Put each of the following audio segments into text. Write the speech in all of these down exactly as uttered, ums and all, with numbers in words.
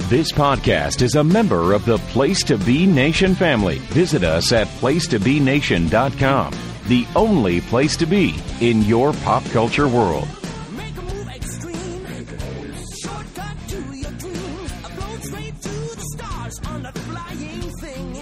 This podcast is a member of the Place to Be Nation family. Visit us at place to be nation dot com, the only place to be in your pop culture world. Make a move extreme. Shortcut to your dreams. Float straight to the stars on a flying thing.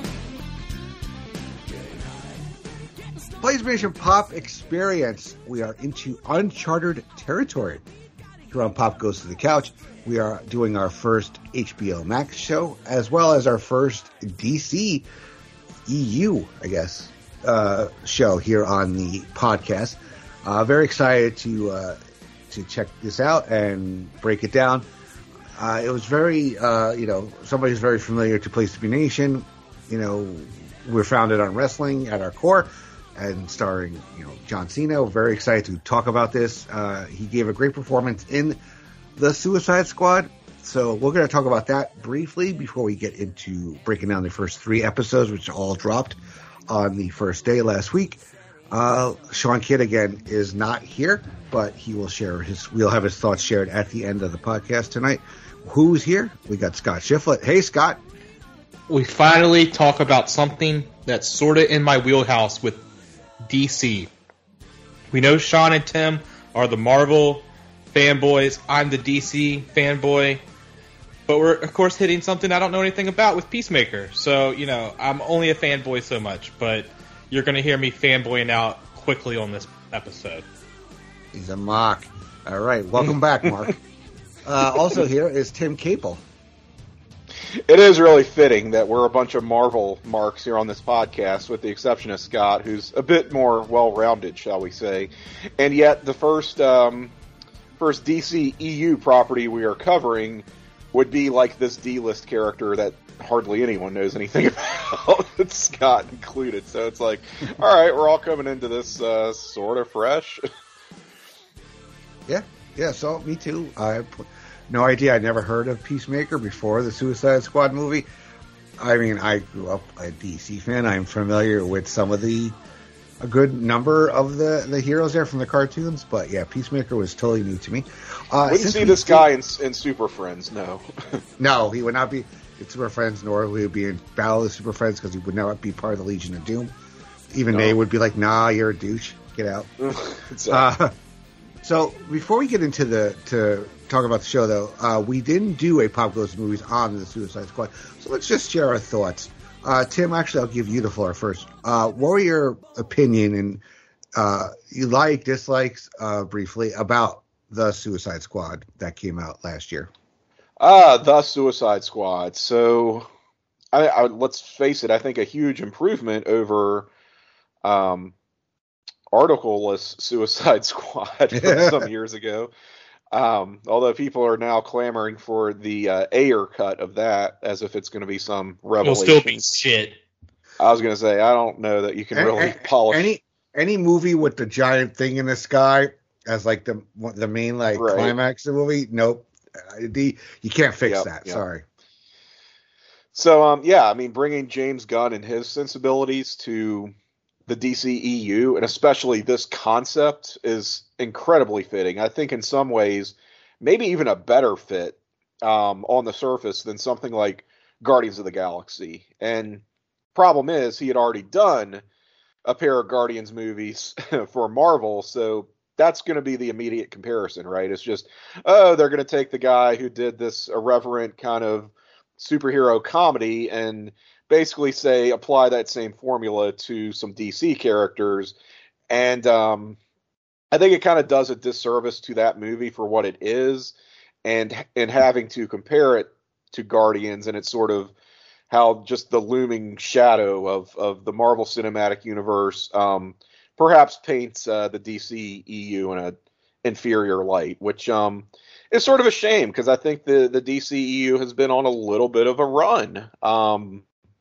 PlayStation Pop Experience. We are into uncharted territory. Here on Pop Goes to the Couch, we are doing our first H B O Max show, as well as our first D C E U, I guess, uh, show here on the podcast. Uh, very excited to uh, to check this out and break it down. Uh, it was very, uh, you know, somebody who's very familiar to Place to Be Nation. You know, we're founded on wrestling at our core, and starring, you know, John Cena. We're very excited to talk about this. Uh, he gave a great performance in The Suicide Squad. So we're going to talk about that briefly before we get into breaking down the first three episodes, which all dropped on the first day last week. Uh, Sean Kidd, again, is not here, but he will share his, we'll have his thoughts shared at the end of the podcast tonight. Who's here? We got Scott Shiflett. Hey, Scott. We finally talk about something that's sort of in my wheelhouse with D C. We know Sean and Tim are the Marvel fanboys. I'm the D C fanboy. But we're, of course, hitting something I don't know anything about with Peacemaker. So, you know, I'm only a fanboy so much. But you're going to hear me fanboying out quickly on this episode. He's a mock. All right. Welcome back, Mark. uh, also here is Tim Capel. It is really fitting that we're a bunch of Marvel marks here on this podcast, with the exception of Scott, who's a bit more well-rounded, shall we say. And yet, the first um, first D C E U property we are covering would be like this D-list character that hardly anyone knows anything about, Scott included. So it's like, all right, we're all coming into this uh, sort of fresh. Yeah, yeah. So me too. I. No idea. I never heard of Peacemaker before the Suicide Squad movie. I mean, I grew up a D C fan. I'm familiar with some of the, a good number of the, the heroes there from the cartoons. But yeah, Peacemaker was totally new to me. Uh, Wouldn't see this guy in, in Super Friends, no. No, he would not be in Super Friends, nor would he be in Battle of the Super Friends, because he would not be part of the Legion of Doom. Even no. They would be like, nah, you're a douche. Get out. uh, so before we get into the, to, talk about the show, though, uh, we didn't do a Pop Goes to Movies on the Suicide Squad, so let's just share our thoughts. Uh, Tim, actually, I'll give you the floor first. Uh, what were your opinion and uh, you like, dislikes, uh, briefly, about the Suicide Squad that came out last year? Ah, the Suicide Squad. So, I, I, let's face it, I think a huge improvement over um, article-less Suicide Squad from some years ago. Um, although people are now clamoring for the uh, Ayer cut of that, as if it's going to be some revelation. It'll still be shit. I was going to say, I don't know that you can any, really polish any any movie with the giant thing in the sky as like the the main like right. climax of the movie. Nope, the, you can't fix yep, that. Yep. Sorry. So um, yeah, I mean, bringing James Gunn and his sensibilities to the D C E U, and especially this concept, is incredibly fitting. I think in some ways, maybe even a better fit um, on the surface than something like Guardians of the Galaxy. And problem is, he had already done a pair of Guardians movies for Marvel, so that's going to be the immediate comparison, right? It's just, oh, they're going to take the guy who did this irreverent kind of superhero comedy and basically say, apply that same formula to some D C characters. And um, I think it kind of does a disservice to that movie for what it is, and and having to compare it to Guardians, and it's sort of how just the looming shadow of, of the Marvel Cinematic Universe um, perhaps paints uh, the D C E U in an inferior light, which um, is sort of a shame, because I think the, the D C E U has been on a little bit of a run. Um,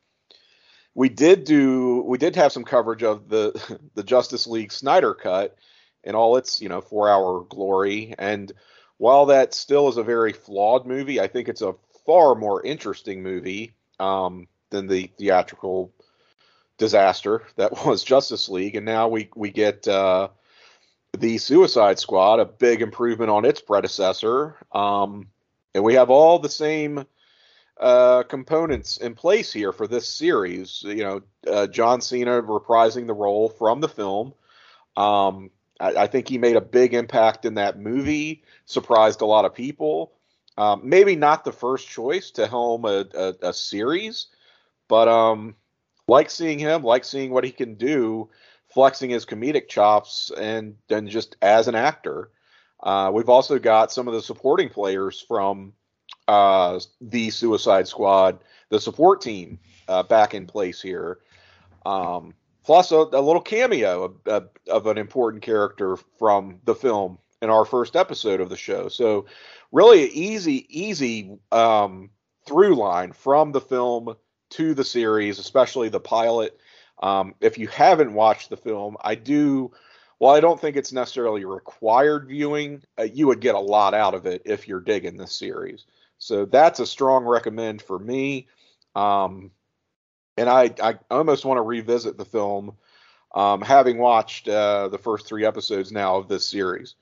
we did do we did have some coverage of the the Justice League Snyder Cut in all its, you know, four hour glory, and while that still is a very flawed movie, I think it's a far more interesting movie um, than the theatrical disaster that was Justice League. And now we we get uh, the Suicide Squad, a big improvement on its predecessor, um, and we have all the same uh, components in place here for this series. You know, uh, John Cena reprising the role from the film. Um, I, I think he made a big impact in that movie, surprised a lot of people. Um, maybe not the first choice to helm a, a, a series, but um, like seeing him, like seeing what he can do, flexing his comedic chops, and then just as an actor. Uh, we've also got some of the supporting players from uh, the Suicide Squad, the support team, uh, back in place here. Um, plus a, a little cameo of, of, of an important character from the film in our first episode of the show. So really easy, easy um, through line from the film to the series, especially the pilot. Um, if you haven't watched the film, I do, well, I don't think it's necessarily required viewing. Uh, you would get a lot out of it if you're digging this series. So that's a strong recommend for me. Um, and I, I almost want to revisit the film, um, having watched uh, the first three episodes now of this series.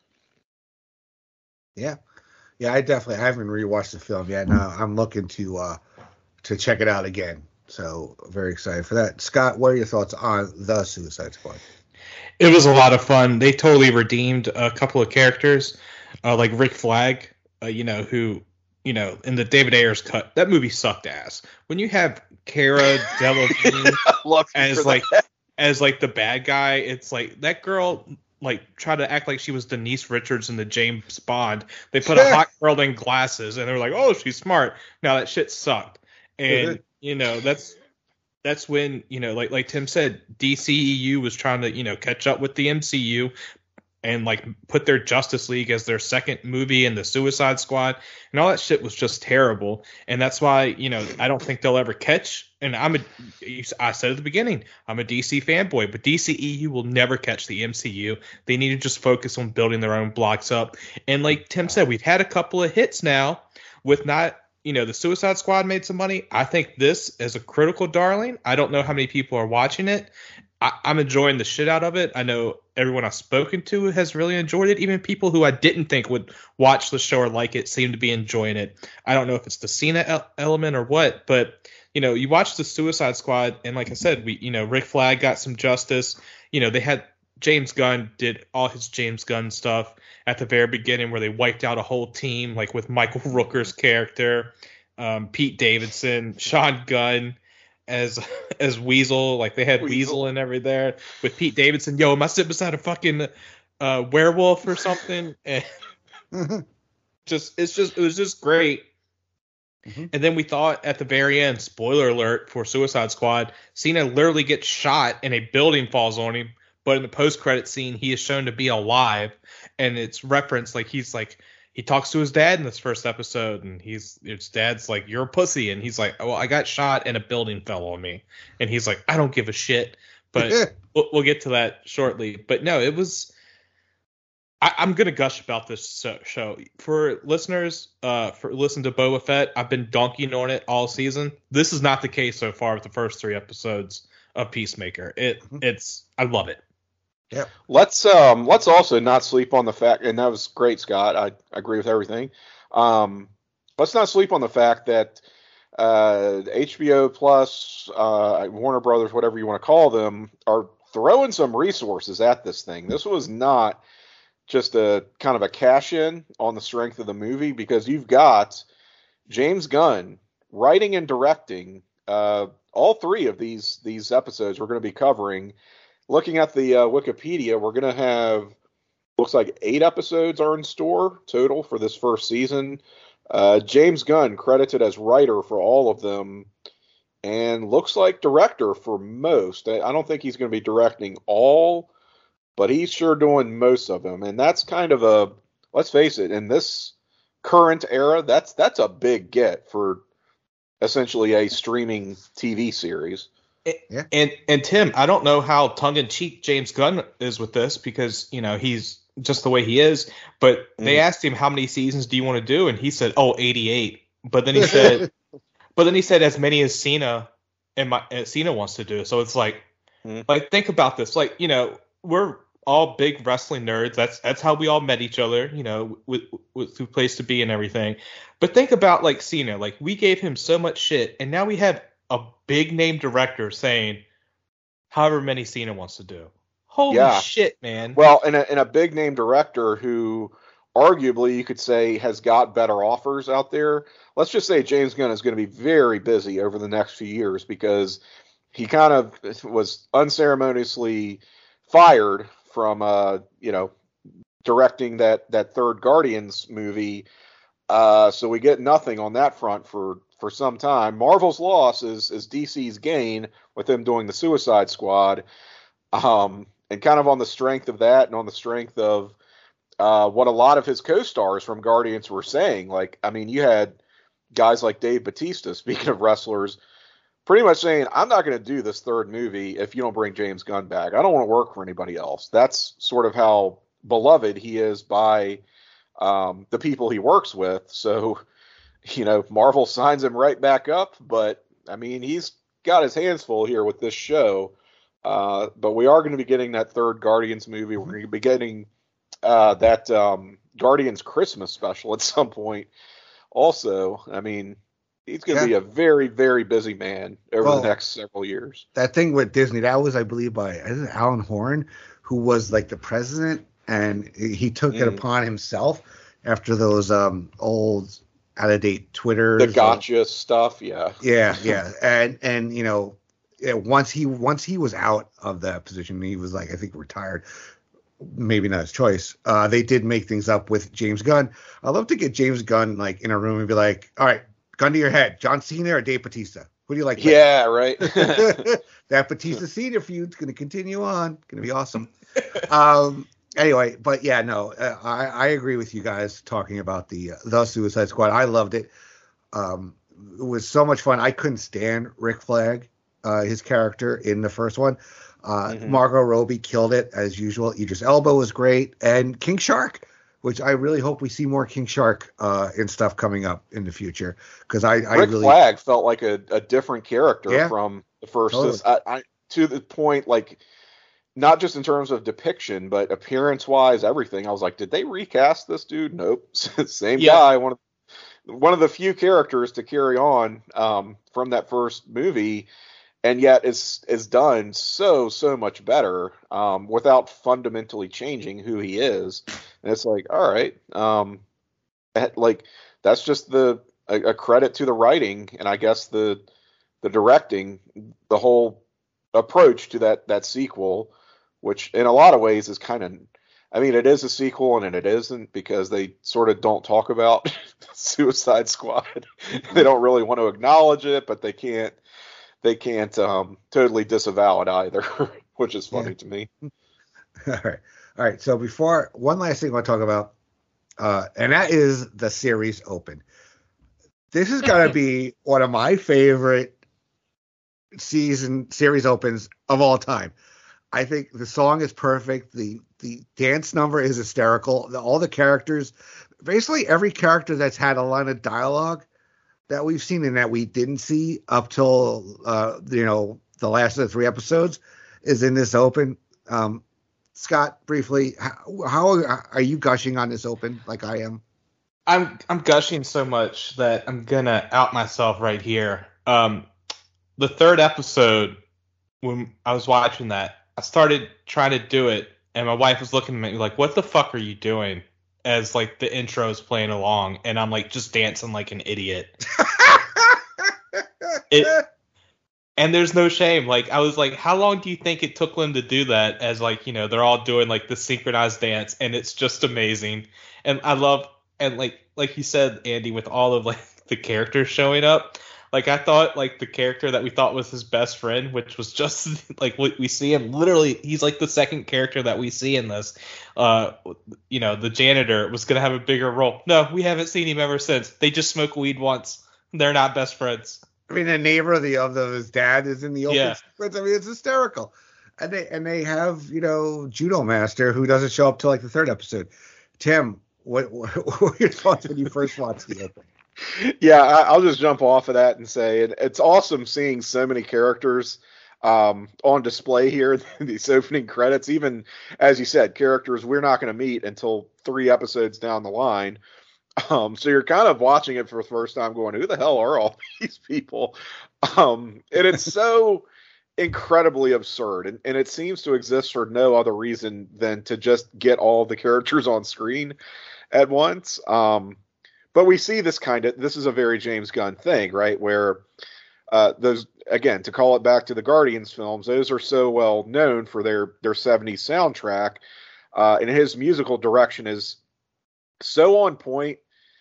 Yeah. Yeah, I definitely I haven't rewatched the film yet. Now I'm looking to uh, to check it out again. So very excited for that. Scott, what are your thoughts on the Suicide Squad? It was a lot of fun. They totally redeemed a couple of characters, uh, like Rick Flag, uh, you know, who, you know, in the David Ayers cut, that movie sucked ass. When you have Cara Delevingne as like that. as like the bad guy, it's like that girl like tried to act like she was Denise Richards in the James Bond. They put a hot girl in glasses and they were like, oh, she's smart. Now that shit sucked. And you know, that's that's when, you know, like like Tim said, D C E U was trying to, you know, catch up with the M C U and like put their Justice League as their second movie and the Suicide Squad and all that shit was just terrible. And that's why, you know, I don't think they'll ever catch. And I'm a, I said at the beginning, I'm a D C fanboy, but D C E U will never catch the M C U. They need to just focus on building their own blocks up. And like Tim said, we've had a couple of hits now with not, you know, the Suicide Squad made some money. I think this is a critical darling. I don't know how many people are watching it. I, I'm enjoying the shit out of it. I know everyone I've spoken to has really enjoyed it. Even people who I didn't think would watch the show or like it seem to be enjoying it. I don't know if it's the Cena el- element or what, but you know, you watch the Suicide Squad, and like I said, we, you know, Rick Flag got some justice. You know, they had James Gunn did all his James Gunn stuff at the very beginning, where they wiped out a whole team, like with Michael Rooker's character, um, Pete Davidson, Sean Gunn as as Weasel. Like they had Weasel, Weasel and everything there with Pete Davidson. Yo, am I sitting beside a fucking uh, werewolf or something? And just it's just it was just great. Mm-hmm. And then we thought at the very end, spoiler alert for Suicide Squad, Cena literally gets shot and a building falls on him. But in the post-credit scene, he is shown to be alive, and it's referenced like he's like he talks to his dad in this first episode, and he's his dad's like, "You're a pussy," and he's like, "Well, I got shot and a building fell on me," and he's like, "I don't give a shit." But we'll, we'll get to that shortly. But no, it was. I, I'm gonna gush about this show for listeners. Uh, for listen to Boba Fett, I've been donkeying on it all season. This is not the case so far with the first three episodes of Peacemaker. It it's I love it. Yeah. Let's um let's also not sleep on the fact, and that was great, Scott. I, I agree with everything. Um, let's not sleep on the fact that uh, H B O Plus, uh, Warner Brothers, whatever you want to call them, are throwing some resources at this thing. This was not just a kind of a cash in on the strength of the movie, because you've got James Gunn writing and directing uh, all three of these these episodes we're going to be covering. Looking at the uh, Wikipedia, we're going to have, looks like eight episodes are in store total for this first season. Uh, James Gunn credited as writer for all of them, and looks like director for most. I don't think he's going to be directing all, but he's sure doing most of them. And that's kind of a, let's face it, in this current era, that's that's a big get for essentially a streaming T V series. Yeah. And and Tim, I don't know how tongue-in-cheek James Gunn is with this, because, you know, he's just the way he is. But they mm. asked him, how many seasons do you want to do? And he said, oh, eighty-eight. But then he said, but then he said as many as Cena and my as Cena wants to do. So it's like, mm. like think about this. Like, you know, we're all big wrestling nerds. That's that's how we all met each other, you know, with, with through Place to Be and everything. But think about like Cena. Like we gave him so much shit, and now we have a big name director saying however many Cena wants to do. Holy Yeah. shit, man. Well, and a, and a big name director who arguably you could say has got better offers out there. Let's just say James Gunn is going to be very busy over the next few years because he kind of was unceremoniously fired from, uh, you know, directing that, that third Guardians movie. Uh, so we get nothing on that front for, for some time. Marvel's loss is, is D C's gain with him doing the Suicide Squad. Um, and kind of on the strength of that and on the strength of uh, what a lot of his co-stars from Guardians were saying. Like, I mean, you had guys like Dave Bautista, speaking of wrestlers, pretty much saying, I'm not going to do this third movie if you don't bring James Gunn back. I don't want to work for anybody else. That's sort of how beloved he is by um, the people he works with. So, you know, Marvel signs him right back up. But, I mean, he's got his hands full here with this show. Uh, but we are going to be getting that third Guardians movie. We're going to be getting uh, that um, Guardians Christmas special at some point. Also, I mean, he's going to Yeah. be a very, very busy man over Well, the next several years. That thing with Disney, that was, I believe, by isn't it Alan Horn, who was like the president, and he took it Mm. upon himself after those um, old, out of date Twitter. The gotcha stuff, yeah. Yeah, yeah, and and you know, yeah, once he once he was out of that position, he was like, I think retired. Maybe not his choice. Uh, they did make things up with James Gunn. I'd love to get James Gunn like in a room and be like, all right, gun to your head, John Cena or Dave Bautista? Who do you like better? Yeah, right. That Batista Cena feud's going to continue on. Going to be awesome. um, anyway, but yeah, no, uh, I, I agree with you guys talking about the uh, the Suicide Squad. I loved it. Um, it was so much fun. I couldn't stand Rick Flag, uh, his character in the first one. Uh, Mhm. Margot Robbie killed it as usual. Idris Elba was great, and King Shark, which I really hope we see more King Shark uh, and stuff coming up in the future, because I, I Rick really Flag felt like a, a different character Yeah. from the first. Totally. This- I, I, to the point, like, not just in terms of depiction, but appearance-wise, everything. I was like, did they recast this dude? Nope. Same Yeah. guy. One of one of the few characters to carry on um, from that first movie, and yet is is done so so much better um, without fundamentally changing who he is. And it's like, all right, um, that- like that's just the a, a credit to the writing, and I guess the the directing, the whole approach to that that sequel, which in a lot of ways is kind of, I mean, it is a sequel and it isn't, because they sort of don't talk about Suicide Squad. They don't really want to acknowledge it, but they can't they can't um, totally disavow it either, which is funny Yeah. to me. All right. All right. So before, one last thing I want to talk about, uh, and that is the series open. This is going to be one of my favorite season series opens of all time. I think the song is perfect. The the dance number is hysterical. The, all the characters, basically every character that's had a line of dialogue that we've seen and that we didn't see up till, uh, you know, the last of the three episodes is in this open. Um, Scott, briefly, how, how are you gushing on this open like I am? I'm I'm gushing so much that I'm gonna out myself right here. Um, the third episode, when I was watching that, I started trying to do it, and my wife was looking at me like, "What the fuck are you doing?" As like the intro's playing along, and I'm like just dancing like an idiot. It, and there's no shame. Like I was like, how long do you think it took them to do that? As like, you know, they're all doing like the synchronized dance, and it's just amazing. And I love, and like like you said, Andy, with all of like the characters showing up. Like I thought, like the character that we thought was his best friend, which was just like what we see him. Literally, he's like the second character that we see in this. Uh, you know, the janitor was gonna have a bigger role. No, we haven't seen him ever since. They just smoke weed once. They're not best friends. I mean, the neighbor of the of the, his dad is in the open Yeah. sequence. I mean, it's hysterical. And they and they have, you know, Judo Master, who doesn't show up till like the third episode. Tim, what what, what were your thoughts when you first watched the open? Yeah, I, I'll just jump off of that and say it, it's awesome seeing so many characters um, on display here in these opening credits. Even, as you said, characters we're not going to meet until three episodes down the line. Um, so you're kind of watching it for the first time going, who the hell are all these people? Um, and it's so incredibly absurd. And, and it seems to exist for no other reason than to just get all the characters on screen at once. Um, but we see this kind of, this is a very James Gunn thing, right? Where uh, those, again, to call it back to the Guardians films, those are so well known for their, their seventies soundtrack. Uh, and his musical direction is so on point,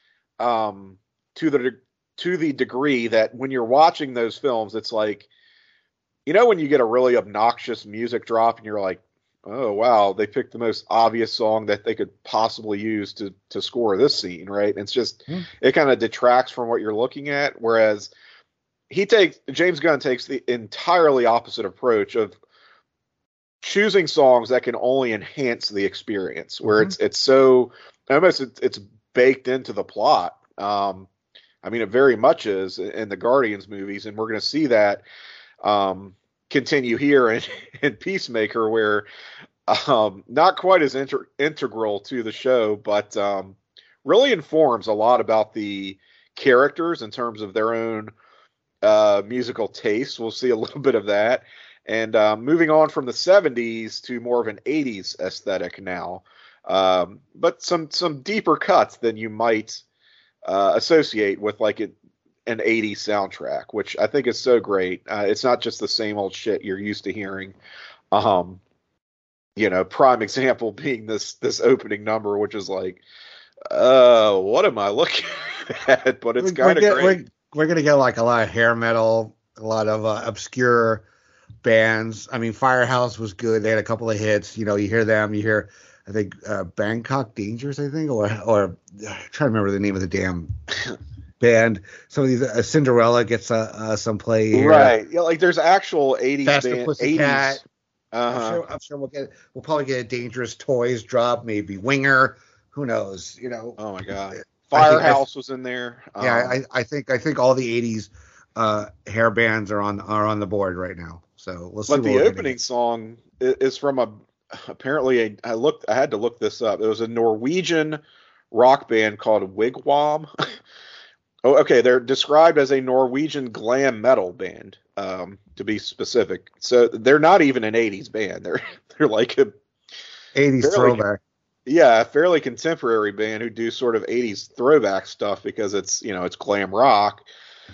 um, to the to the degree that when you're watching those films, it's like, you know, when you get a really obnoxious music drop and you're like, oh wow, they picked the most obvious song that they could possibly use to to score this scene, right? It's just mm. it kind of detracts from what you're looking at. Whereas he takes James Gunn takes the entirely opposite approach of choosing songs that can only enhance the experience, where mm-hmm. it's it's so almost it's, it's baked into the plot. Um, I mean, it very much is in the Guardians movies, and we're going to see that um, continue here in, in Peacemaker, where um, not quite as inter- integral to the show, but um, really informs a lot about the characters in terms of their own uh, musical tastes. We'll see a little bit of that. And um, moving on from the seventies to more of an eighties aesthetic now, um, but some some deeper cuts than you might uh, associate with like it, an eighties soundtrack, which I think is so great. Uh, it's not just the same old shit you're used to hearing. Um, you know, prime example being this this opening number, which is like, uh, what am I looking at? But it's kind of great. We're, we're gonna get like a lot of hair metal, a lot of uh, obscure bands. I mean, Firehouse was good. They had a couple of hits. You know, you hear them. You hear, I think, uh, Bangkok Dangerous, I think, or or I'm trying to remember the name of the damn band. Some of these, uh, Cinderella gets uh, uh, some play here. Right. Yeah, like there's actual eighties Faster band, Pussycat. eighties. Uh-huh. I'm sure, I'm sure we'll get. We'll probably get a Dangerous Toys drop. Maybe Winger. Who knows? You know. Oh my God. Firehouse I, was in there. Yeah, um, I, I think I think all the eighties uh, hair bands are on are on the board right now. So we'll see. But the opening song is from a apparently a, I looked I had to look this up. It was a Norwegian rock band called Wigwam. Oh, okay. They're described as a Norwegian glam metal band, um, to be specific. So they're not even an eighties band. They're they're like a eighties fairly, throwback. Yeah, a fairly contemporary band who do sort of eighties throwback stuff because it's you know it's glam rock.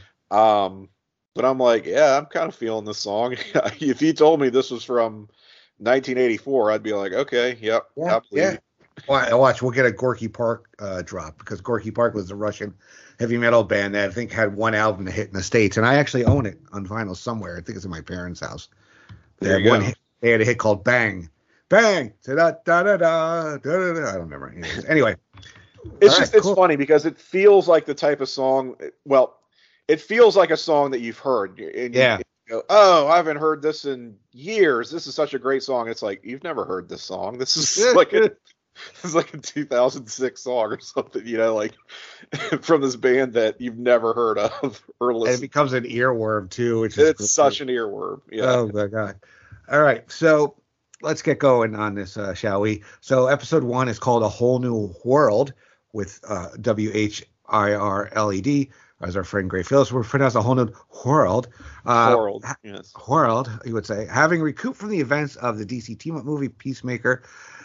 Um. But I'm like, yeah, I'm kind of feeling this song. If you told me this was from nineteen eighty-four, I'd be like, okay, yep, yeah, yeah. Well, watch, we'll get a Gorky Park uh, drop because Gorky Park was a Russian heavy metal band that I think had one album to hit in the States, and I actually own it on vinyl somewhere. I think it's in my parents' house. They there had you one go. hit, they had a hit called Bang, Bang, da da da da da da da. I don't remember. Anyway, it's All just right, it's cool. funny because it feels like the type of song. Well. It feels like a song that you've heard. And you, Yeah. You go, oh, I haven't heard this in years. This is such a great song. It's like, you've never heard this song. This is like a, this is like a two thousand six song or something, you know, like from this band that you've never heard of or And it listened. becomes an earworm too, which is It's great. such an earworm. Yeah. Oh my God. All right. So let's get going on this, uh, shall we? So episode one is called A Whole New World with uh, W H I R L E D. As our friend Gray Phillips would pronounce, A Whole New World. Uh, World, yes. World, he would say. Having recouped from the events of the D C team-up movie Peacemaker,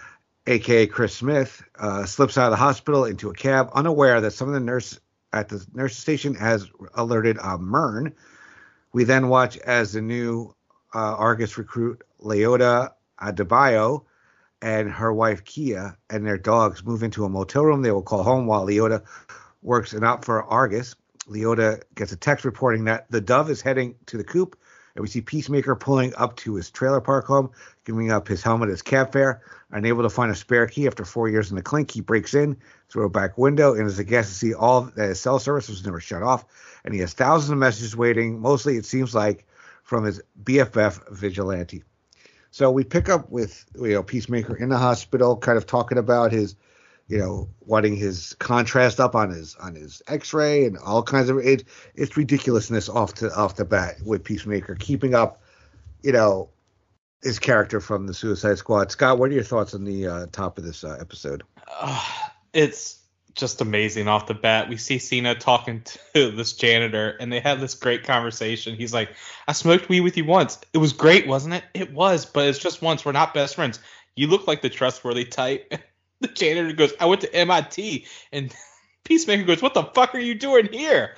a k a. Chris Smith, uh, slips out of the hospital into a cab, unaware that some of the nurse at the nurse station has alerted uh, Myrn. We then watch as the new uh, Argus recruit Leota Adebayo and her wife Kia and their dogs move into a motel room they will call home while Leota works it out for Argus. Leota gets a text reporting that the Dove is heading to the coop, and we see Peacemaker pulling up to his trailer park home, giving up his helmet as cab fare. Unable to find a spare key after four years in the clink, he breaks in through a back window and is aghast to see all that his cell service was never shut off, and he has thousands of messages waiting, mostly, it seems like, from his B F F, Vigilante. So we pick up with, you know, Peacemaker in the hospital, kind of talking about his, you know, wanting his contrast up on his on his X-ray and all kinds of it. It's ridiculousness off to off the bat with Peacemaker, keeping up you know, his character from the Suicide Squad. Scott, what are your thoughts on the uh, top of this uh, episode? Uh, it's just amazing off the bat. We see Cena talking to this janitor, and they have this great conversation. He's like, I smoked weed with you once. It was great, wasn't it? It was, but it's just once. We're not best friends. You look like the trustworthy type. The janitor goes, I went to M I T. And Peacemaker goes, what the fuck are you doing here?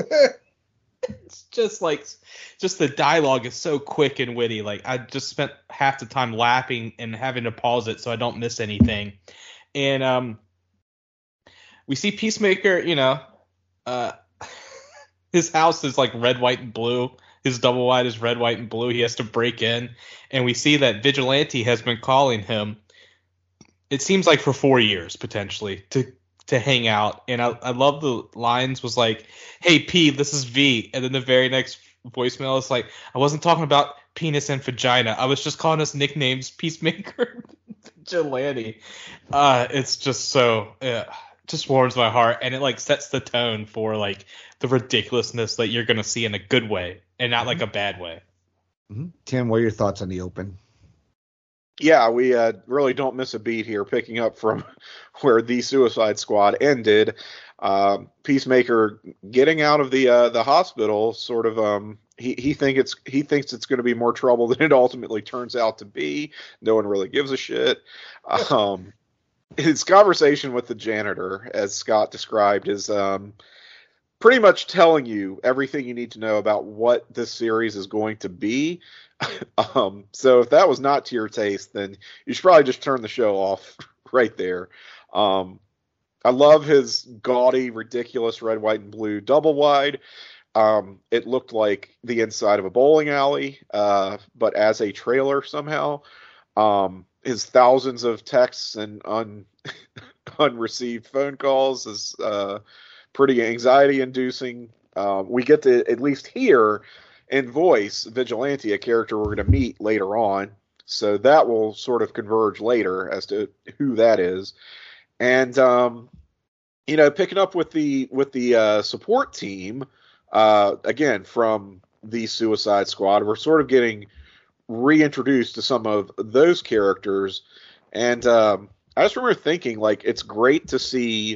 It's just like, just the dialogue is so quick and witty. Like, I just spent half the time laughing and having to pause it so I don't miss anything. And um, we see Peacemaker, you know, uh, his house is like red, white, and blue. His double wide is red, white, and blue. He has to break in. And we see that Vigilante has been calling him, it seems like for four years, potentially, to to hang out. And I, I love the lines was like, hey, P, this is V. And then the very next voicemail is like, I wasn't talking about penis and vagina. I was just calling us nicknames, Peacemaker, Vigilante. Uh, it's just so, uh, just warms my heart. And it like sets the tone for like the ridiculousness that you're going to see in a good way and not like a bad way. Mm-hmm. Tim, what are your thoughts on the open? Yeah, we uh, really don't miss a beat here, picking up from where the Suicide Squad ended. Uh, Peacemaker getting out of the uh, the hospital, sort of. Um, he he think it's he thinks it's going to be more trouble than it ultimately turns out to be. No one really gives a shit. Um, his conversation with the janitor, as Scott described, is um, pretty much telling you everything you need to know about what this series is going to be. um, so if that was not to your taste, then you should probably just turn the show off right there. Um, I love his gaudy, ridiculous red, white, and blue double wide. Um, it looked like the inside of a bowling alley, uh, but as a trailer somehow. Um, his thousands of texts and un- unreceived phone calls is uh, pretty anxiety-inducing. Uh, we get to at least hear and voice Vigilante, a character we're going to meet later on. So that will sort of converge later as to who that is. And, um, you know, picking up with the, with the uh, support team, uh, again, from the Suicide Squad, we're sort of getting reintroduced to some of those characters. And um, I just remember thinking, like, it's great to see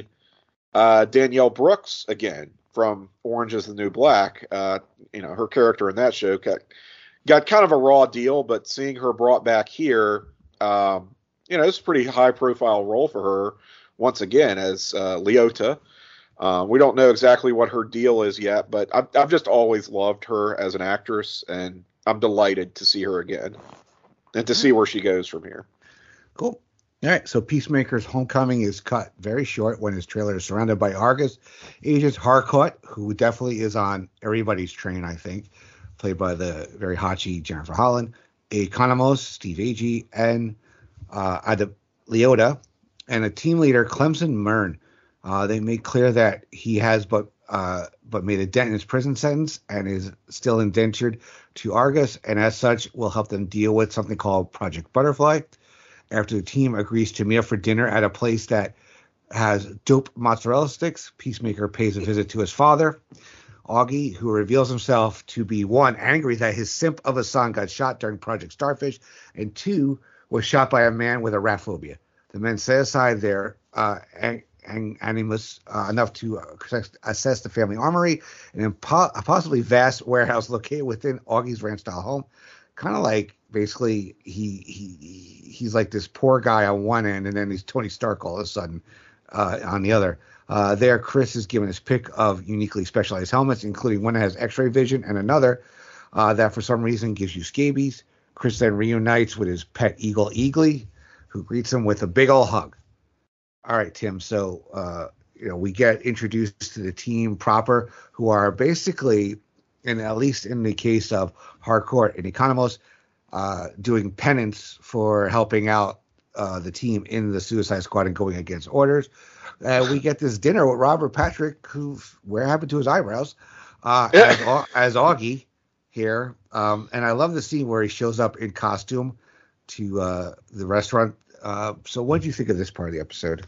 uh, Danielle Brooks again from Orange is the New Black. Uh, you know, her character in that show got, got kind of a raw deal, but seeing her brought back here, um, you know, it's a pretty high profile role for her once again as uh, Leota. Uh, we don't know exactly what her deal is yet, but I've, I've just always loved her as an actress, and I'm delighted to see her again and to see where she goes from here. Cool. All right, so Peacemaker's homecoming is cut very short when his trailer is surrounded by Argus agents. Harcourt, who definitely is on everybody's train, I think, played by the very hotchy Jennifer Holland, Economos, Steve Agee, and uh, Ada Leota, and a team leader, Clemson Mern. Uh, they made clear that he has but uh, but made a dent in his prison sentence and is still indentured to Argus, and as such will help them deal with something called Project Butterfly. After the team agrees to meet up for dinner at a place that has dope mozzarella sticks, Peacemaker pays a visit to his father, Augie, who reveals himself to be, one, angry that his simp of a son got shot during Project Starfish, and two, was shot by a man with a rat phobia. The men set aside their uh, ang- ang- animus uh, enough to uh, assess the family armory, an impo- a possibly vast warehouse located within Augie's ranch-style home. Kind of like, basically, he he he's like this poor guy on one end, and then he's Tony Stark all of a sudden uh, on the other. Uh, there, Chris is given his pick of uniquely specialized helmets, including one that has X-ray vision and another uh, that, for some reason, gives you scabies. Chris then reunites with his pet eagle, Eagly, who greets him with a big ol' hug. All right, Tim. So, uh, you know, we get introduced to the team proper, who are basically, and at least in the case of Harcourt and Economos, uh, doing penance for helping out uh, the team in the Suicide Squad and going against orders. Uh, we get this dinner with Robert Patrick, who, where happened to his eyebrows, uh, as, as Augie here. Um, and I love the scene where he shows up in costume to uh, the restaurant. Uh, so what did you think of this part of the episode?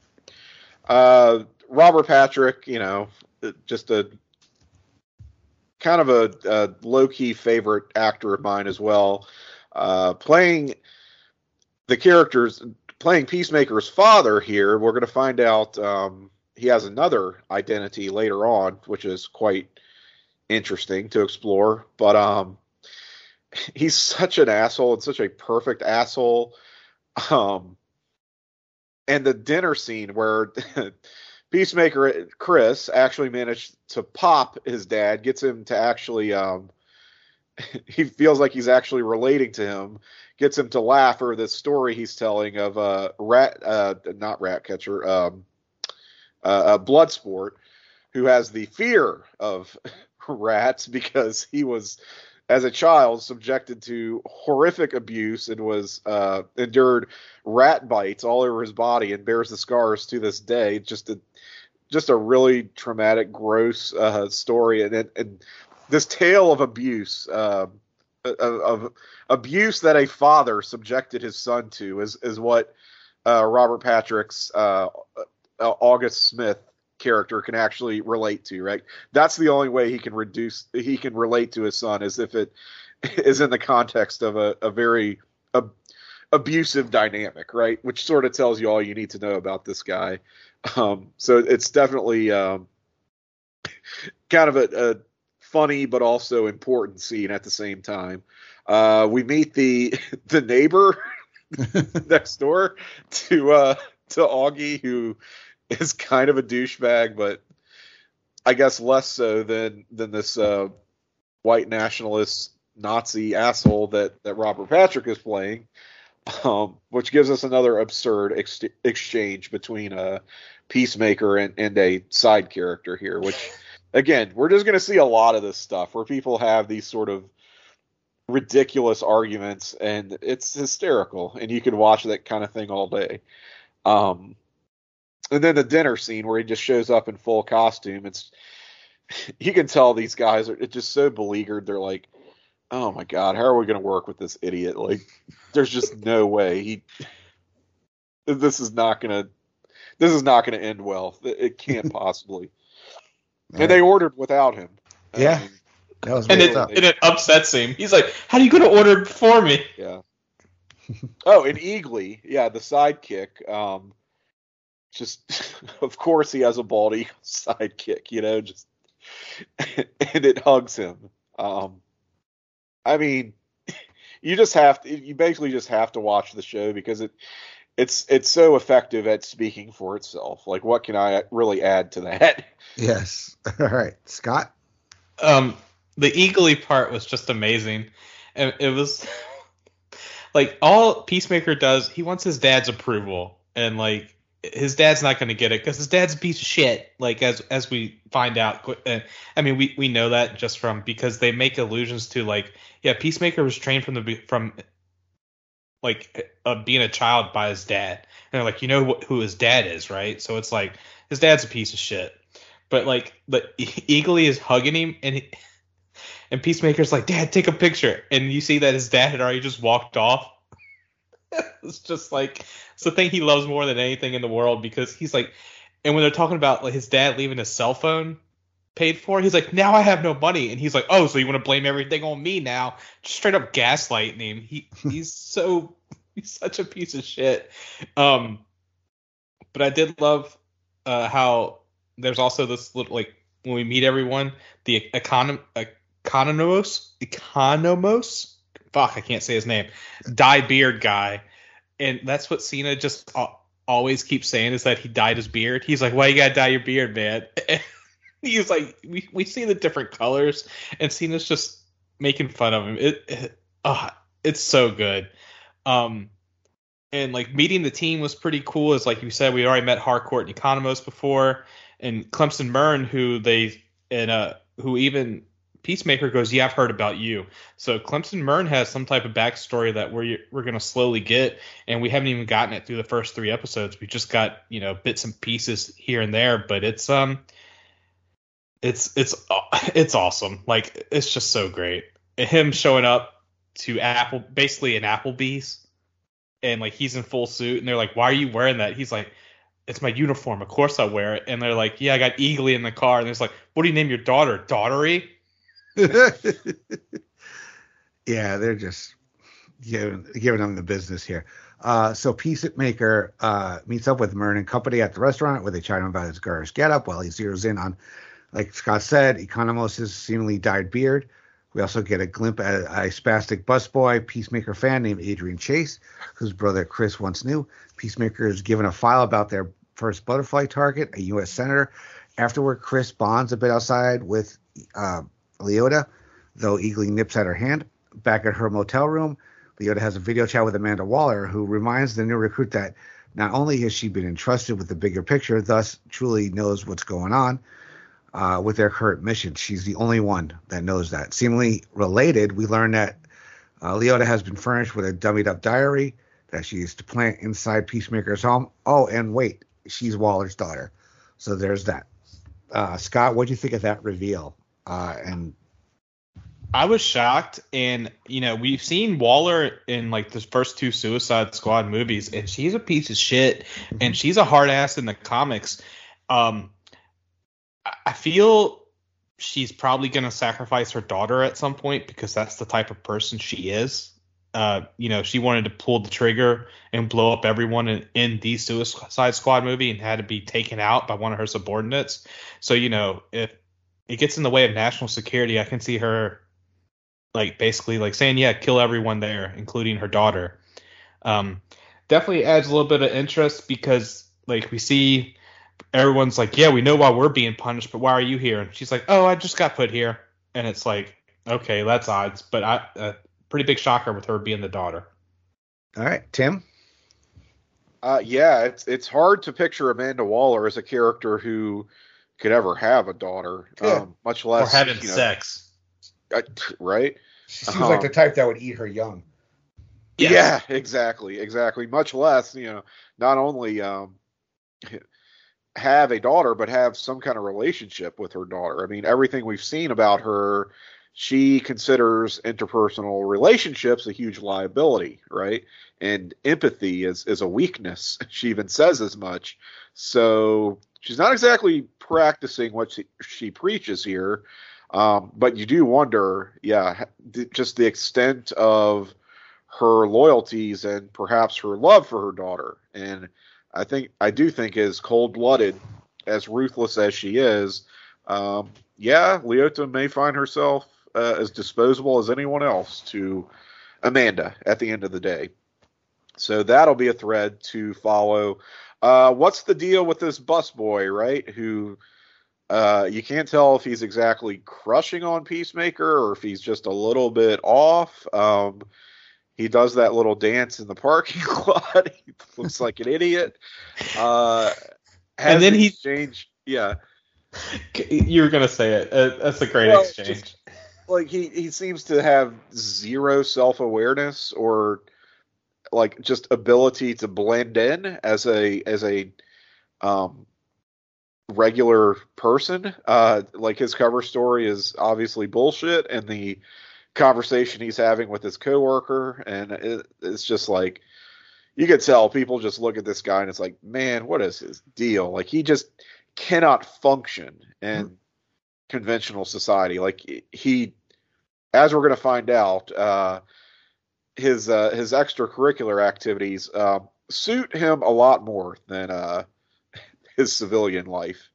Uh, Robert Patrick, you know, just a kind of a, a low-key favorite actor of mine as well. Uh, playing the characters, playing Peacemaker's father here, we're going to find out um, he has another identity later on, which is quite interesting to explore. But um, he's such an asshole and such a perfect asshole. Um, and the dinner scene where Peacemaker Chris actually managed to pop his dad, gets him to actually, um, he feels like he's actually relating to him, gets him to laugh over this story he's telling of uh, rat, uh, not Ratcatcher, um, uh, Bloodsport, who has the fear of rats because he was, as a child, subjected to horrific abuse and was uh, endured rat bites all over his body and bears the scars to this day. Just a just a really traumatic, gross uh, story, and, and and this tale of abuse, uh, of, of abuse that a father subjected his son to, is is what uh, Robert Patrick's uh, August Smith character can actually relate to, right? That's the only way he can reduce he can relate to his son, is if it is in the context of a, a very ab- abusive dynamic, right? Which sort of tells you all you need to know about this guy. Um, so it's definitely um, kind of a, a funny but also important scene at the same time. Uh, we meet the the neighbor next door to uh, to Augie, who is kind of a douchebag, but I guess less so than than this uh, white nationalist Nazi asshole that, that Robert Patrick is playing, um, which gives us another absurd ex- exchange between a Peacemaker and, and a side character here, which, again, we're just going to see a lot of this stuff where people have these sort of ridiculous arguments, and it's hysterical, and you can watch that kind of thing all day. Um, And then the dinner scene where he just shows up in full costume. It's, you can tell these guys are it's just so beleaguered. They're like, oh my God, how are we going to work with this idiot? Like, there's just no way he, this is not going to, this is not going to end well. It can't possibly. And they ordered without him. Yeah. I mean, That was And really it, tough. and it upsets him. He's like, how are you going to order before me? yeah. Oh, and Eagly, yeah, the sidekick, um, just, of course, he has a bald eagle sidekick, you know, just, and it hugs him. Um, I mean, you just have to, you basically just have to watch the show because it, it's, it's so effective at speaking for itself. Like, what can I really add to that? Yes. All right, Scott. Um, the eagly part was just amazing. And it was like all Peacemaker does, he wants his dad's approval, and like his dad's not going to get it because his dad's a piece of shit. Like as as we find out, uh, I mean we, we know that just from because they make allusions to like yeah Peacemaker was trained from the from like uh, being a child by his dad, and they're like, you know wh- who his dad is, right? So it's like his dad's a piece of shit, but like the Eagly is hugging him, and he, and Peacemaker's like, Dad, take a picture, and you see that his dad had already just walked off. It's just like it's the thing he loves more than anything in the world, because he's like, and when they're talking about like his dad leaving his cell phone paid for, he's like, now I have no money, and he's like, oh, so you want to blame everything on me now? Just straight up gaslighting him. He he's so he's such a piece of shit. Um, but I did love uh, how there's also this little like when we meet everyone, the econom economos economos. Fuck, I can't say his name. Dye beard guy. And that's what Cena just uh, always keeps saying, is that he dyed his beard. He's like, why you gotta dye your beard, man? He's like, we, we see the different colors, and Cena's just making fun of him. It, it uh, it's so good. Um, and like meeting the team was pretty cool. As like you said, we already met Harcourt and Economos before, and Clemson Mern, who they and uh who even Peacemaker goes, yeah, I've heard about you. So Clemson Mern has some type of backstory that we're we're gonna slowly get, and we haven't even gotten it through the first three episodes. We just got, you know, bits and pieces here and there, but it's um, it's it's it's awesome. Like, it's just so great. Him showing up to Apple, basically an Applebee's, and like he's in full suit, and they're like, why are you wearing that? He's like, it's my uniform. Of course I wear it. And they're like, yeah, I got Eagly in the car, and it's like, what do you name your daughter? Daughtery? Yeah, they're just giving giving them the business here. Uh, so Peacemaker uh, meets up with Murn and company at the restaurant where they chat him about his garish getup while he zeroes in on, like Scott said, Economos' seemingly dyed beard. We also get a glimpse at a spastic busboy Peacemaker fan named Adrian Chase, whose brother Chris once knew. Peacemaker is given a file about their first butterfly target, a U S senator. Afterward, Chris bonds a bit outside with uh, Leota, though Eagly nips at her hand. Back at her motel room, Leota has a video chat with Amanda Waller, who reminds the new recruit that not only has she been entrusted with the bigger picture, thus truly knows what's going on uh, with their current mission. She's the only one that knows that. Seemingly related, we learn that uh, Leota has been furnished with a dummied-up diary that she used to plant inside Peacemaker's home. Oh, and wait, she's Waller's daughter. So there's that. Uh, Scott, what do you think of that reveal? Uh, and I was shocked, and you know we've seen Waller in like the first two Suicide Squad movies, and she's a piece of shit, and she's a hard ass in the comics. Um, I feel she's probably gonna sacrifice her daughter at some point because that's the type of person she is. Uh, you know, she wanted to pull the trigger and blow up everyone in, in the Suicide Squad movie and had to be taken out by one of her subordinates. So you know, if it gets in the way of national security, I can see her. Like basically like saying, yeah, kill everyone there, including her daughter. Um, definitely adds a little bit of interest because like we see everyone's like, yeah, we know why we're being punished, but why are you here? And she's like, oh, I just got put here. And it's like, okay, that's odds. But I, a pretty big shocker with her being the daughter. All right, Tim. Uh, yeah, it's it's hard to picture Amanda Waller as a character who could ever have a daughter, Yeah. um, much less Or having you know, sex. Uh, right? She seems Uh-huh. like the type that would eat her young. Yes. Yeah, exactly, exactly. Much less, you know, not only um, have a daughter, but have some kind of relationship with her daughter. I mean, everything we've seen about her, she considers interpersonal relationships a huge liability, right? And empathy is, is a weakness. She even says as much. So she's not exactly practicing what she, she preaches here. Um, but you do wonder, yeah, th- just the extent of her loyalties and perhaps her love for her daughter. And I think, I do think as cold-blooded, as ruthless as she is, um, yeah, Leota may find herself uh, as disposable as anyone else to Amanda at the end of the day. So that'll be a thread to follow. Uh, what's the deal with this busboy, right? Who... Uh, you can't tell if he's exactly crushing on Peacemaker or if he's just a little bit off. Um, he does that little dance in the parking lot. He looks like an idiot. Uh, And then he exchange, yeah. You were gonna say it. Uh, that's a great Well, exchange. just, like he, he seems to have zero self-awareness or like just ability to blend in as a as a um. regular person. Uh, like his cover story is obviously bullshit, and the conversation he's having with his coworker, and it, it's just like you could tell people just look at this guy and it's like, man, what is his deal? Like he just cannot function in mm-hmm. conventional society. Like he, as we're going to find out, uh, his uh, his extracurricular activities uh, suit him a lot more than uh, his civilian life.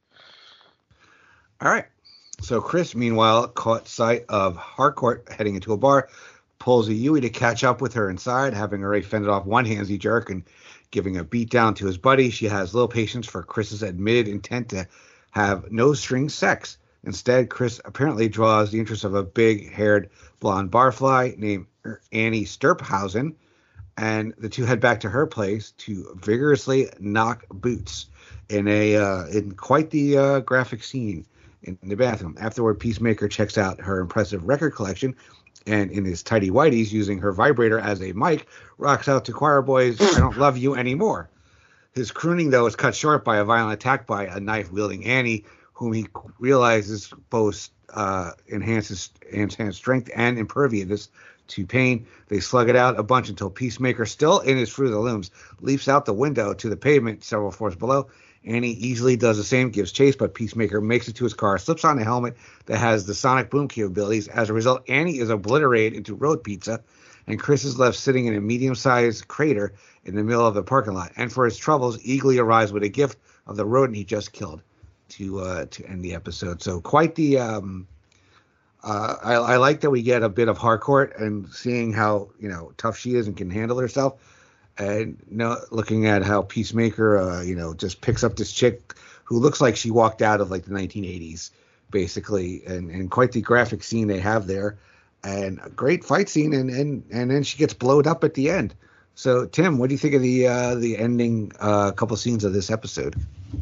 All right. So Chris, meanwhile, caught sight of Harcourt heading into a bar, pulls a Yui to catch up with her inside, having already fended off one handsy jerk and giving a beat down to his buddy. She has little patience for Chris's admitted intent to have no-string sex. Instead, Chris apparently draws the interest of a big-haired blonde barfly named Annie Sturphausen, and the two head back to her place to vigorously knock boots in a uh, in quite the uh, graphic scene in the bathroom. Afterward, Peacemaker checks out her impressive record collection, and in his tidy whities, using her vibrator as a mic, rocks out to Choir Boy's "I Don't Love You Anymore." His crooning, though, is cut short by a violent attack by a knife-wielding Annie, whom he realizes both uh, enhances enhanced strength and impervious to pain. They slug it out a bunch until Peacemaker, still in his Fruit of the Looms, leaps out the window to the pavement several floors below. Annie easily does the same, gives chase, but Peacemaker makes it to his car, slips on a helmet that has the sonic boom capabilities. As a result, Annie is obliterated into road pizza, and Chris is left sitting in a medium-sized crater in the middle of the parking lot. And for his troubles, Eagly arrives with a gift of the rodent he just killed to uh, to end the episode. So quite the... Um, uh, I, I like that we get a bit of Harcourt and seeing how, you know, tough she is and can handle herself. And no, looking at how Peacemaker, uh, you know, just picks up this chick who looks like she walked out of like the nineteen eighties, basically, and, and quite the graphic scene they have there, and a great fight scene, and and, and then she gets blowed up at the end. So, Tim, what do you think of the uh, the ending uh, couple scenes of this episode?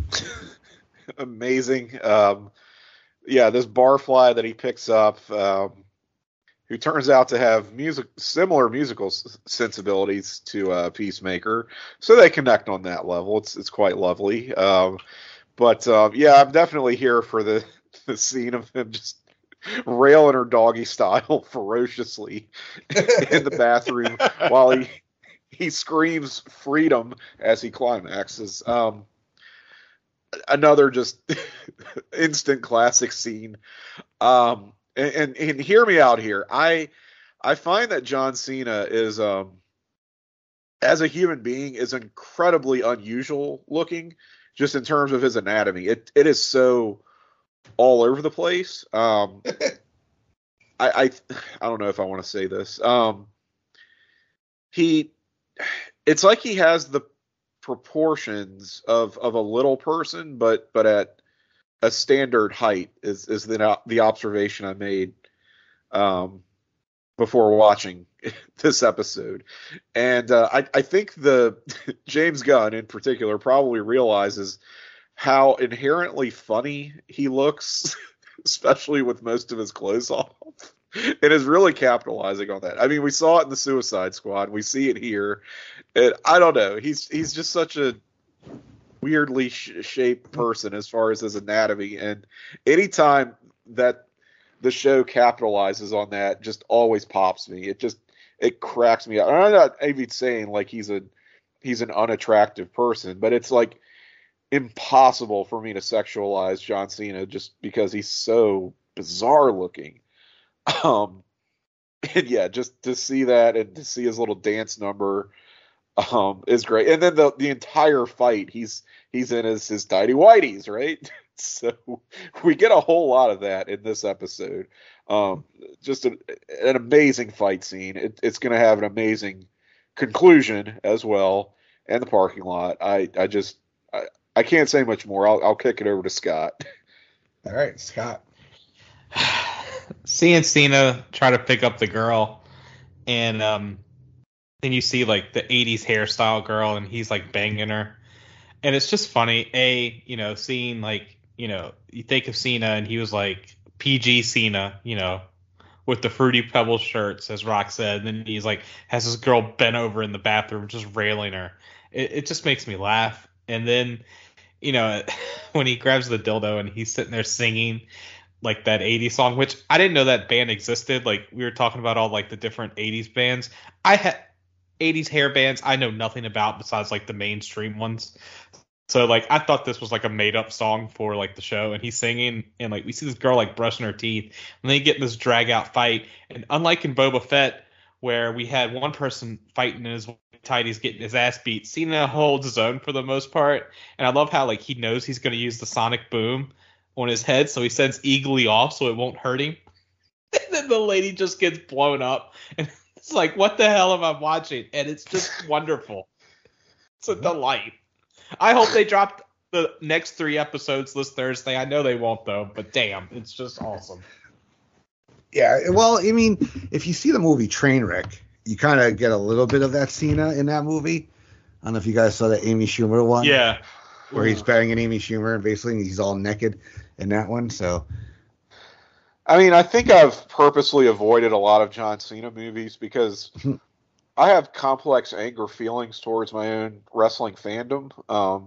Amazing. Um, yeah, this barfly that he picks up. Um, who turns out to have music similar musical s- sensibilities to uh, Peacemaker, so they connect on that level. It's it's quite lovely. Um, but uh, yeah, I'm definitely here for the the scene of him just railing her doggy style ferociously in the bathroom while he he screams freedom as he climaxes. Um, another just instant classic scene. Um, And, and and hear me out here. I I find that John Cena is um as a human being is incredibly unusual looking, just in terms of his anatomy. It it is so all over the place. Um, I I I don't know if I want to say this. Um, he it's like he has the proportions of of a little person, but but at a standard height is is the the observation I made um, before watching this episode, and uh, I I think the James Gunn in particular probably realizes how inherently funny he looks, especially with most of his clothes off, and is really capitalizing on that. I mean, we saw it in the Suicide Squad, we see it here, and I don't know, he's he's just such a weirdly sh- shaped person as far as his anatomy, and anytime that the show capitalizes on that, just always pops me. It just it cracks me up. I'm not even saying like he's a he's an unattractive person, but it's like impossible for me to sexualize John Cena just because he's so bizarre looking. Um, and yeah, just to see that and to see his little dance number um is great. And then the the entire fight he's he's in his his tighty whities, right? So we get a whole lot of that in this episode. Um just a, an amazing fight scene. It, it's going to have an amazing conclusion as well, and the parking lot. I I just I, I can't say much more. I'll I'll kick it over to Scott. All right, Scott. Seeing Cena try to pick up the girl, and um then you see like the eighties hairstyle girl, and he's like banging her, and it's just funny. A, you know, seeing like, you know, you think of Cena and he was like P G Cena, you know, with the Fruity Pebbles shirts, as Rock said, and then he's like has this girl bent over in the bathroom just railing her. It, it just makes me laugh. And then, you know, when he grabs the dildo and he's sitting there singing like that eighties song, which I didn't know that band existed. Like we were talking about all like the different eighties bands. I had eighties hair bands I know nothing about besides like the mainstream ones. So like I thought this was like a made up song for like the show, and he's singing, and like we see this girl like brushing her teeth, and they get in this drag out fight. And unlike in Boba Fett, where we had one person fighting in his tighties getting his ass beat, Cena holds his own for the most part. And I love how like he knows he's going to use the sonic boom on his head, so he sends Eagly off so it won't hurt him. And then the lady just gets blown up, and it's like, what the hell am I watching? And it's just wonderful. It's a delight. I hope they drop the next three episodes this Thursday. I know they won't, though, but damn, it's just awesome. Yeah, well, I mean, if you see the movie Trainwreck, you kind of get a little bit of that Cena in that movie. I don't know if you guys saw that Amy Schumer one. Yeah. Where he's banging Amy Schumer, and basically he's all naked in that one, so... I mean, I think I've purposely avoided a lot of John Cena movies because I have complex anger feelings towards my own wrestling fandom. Um,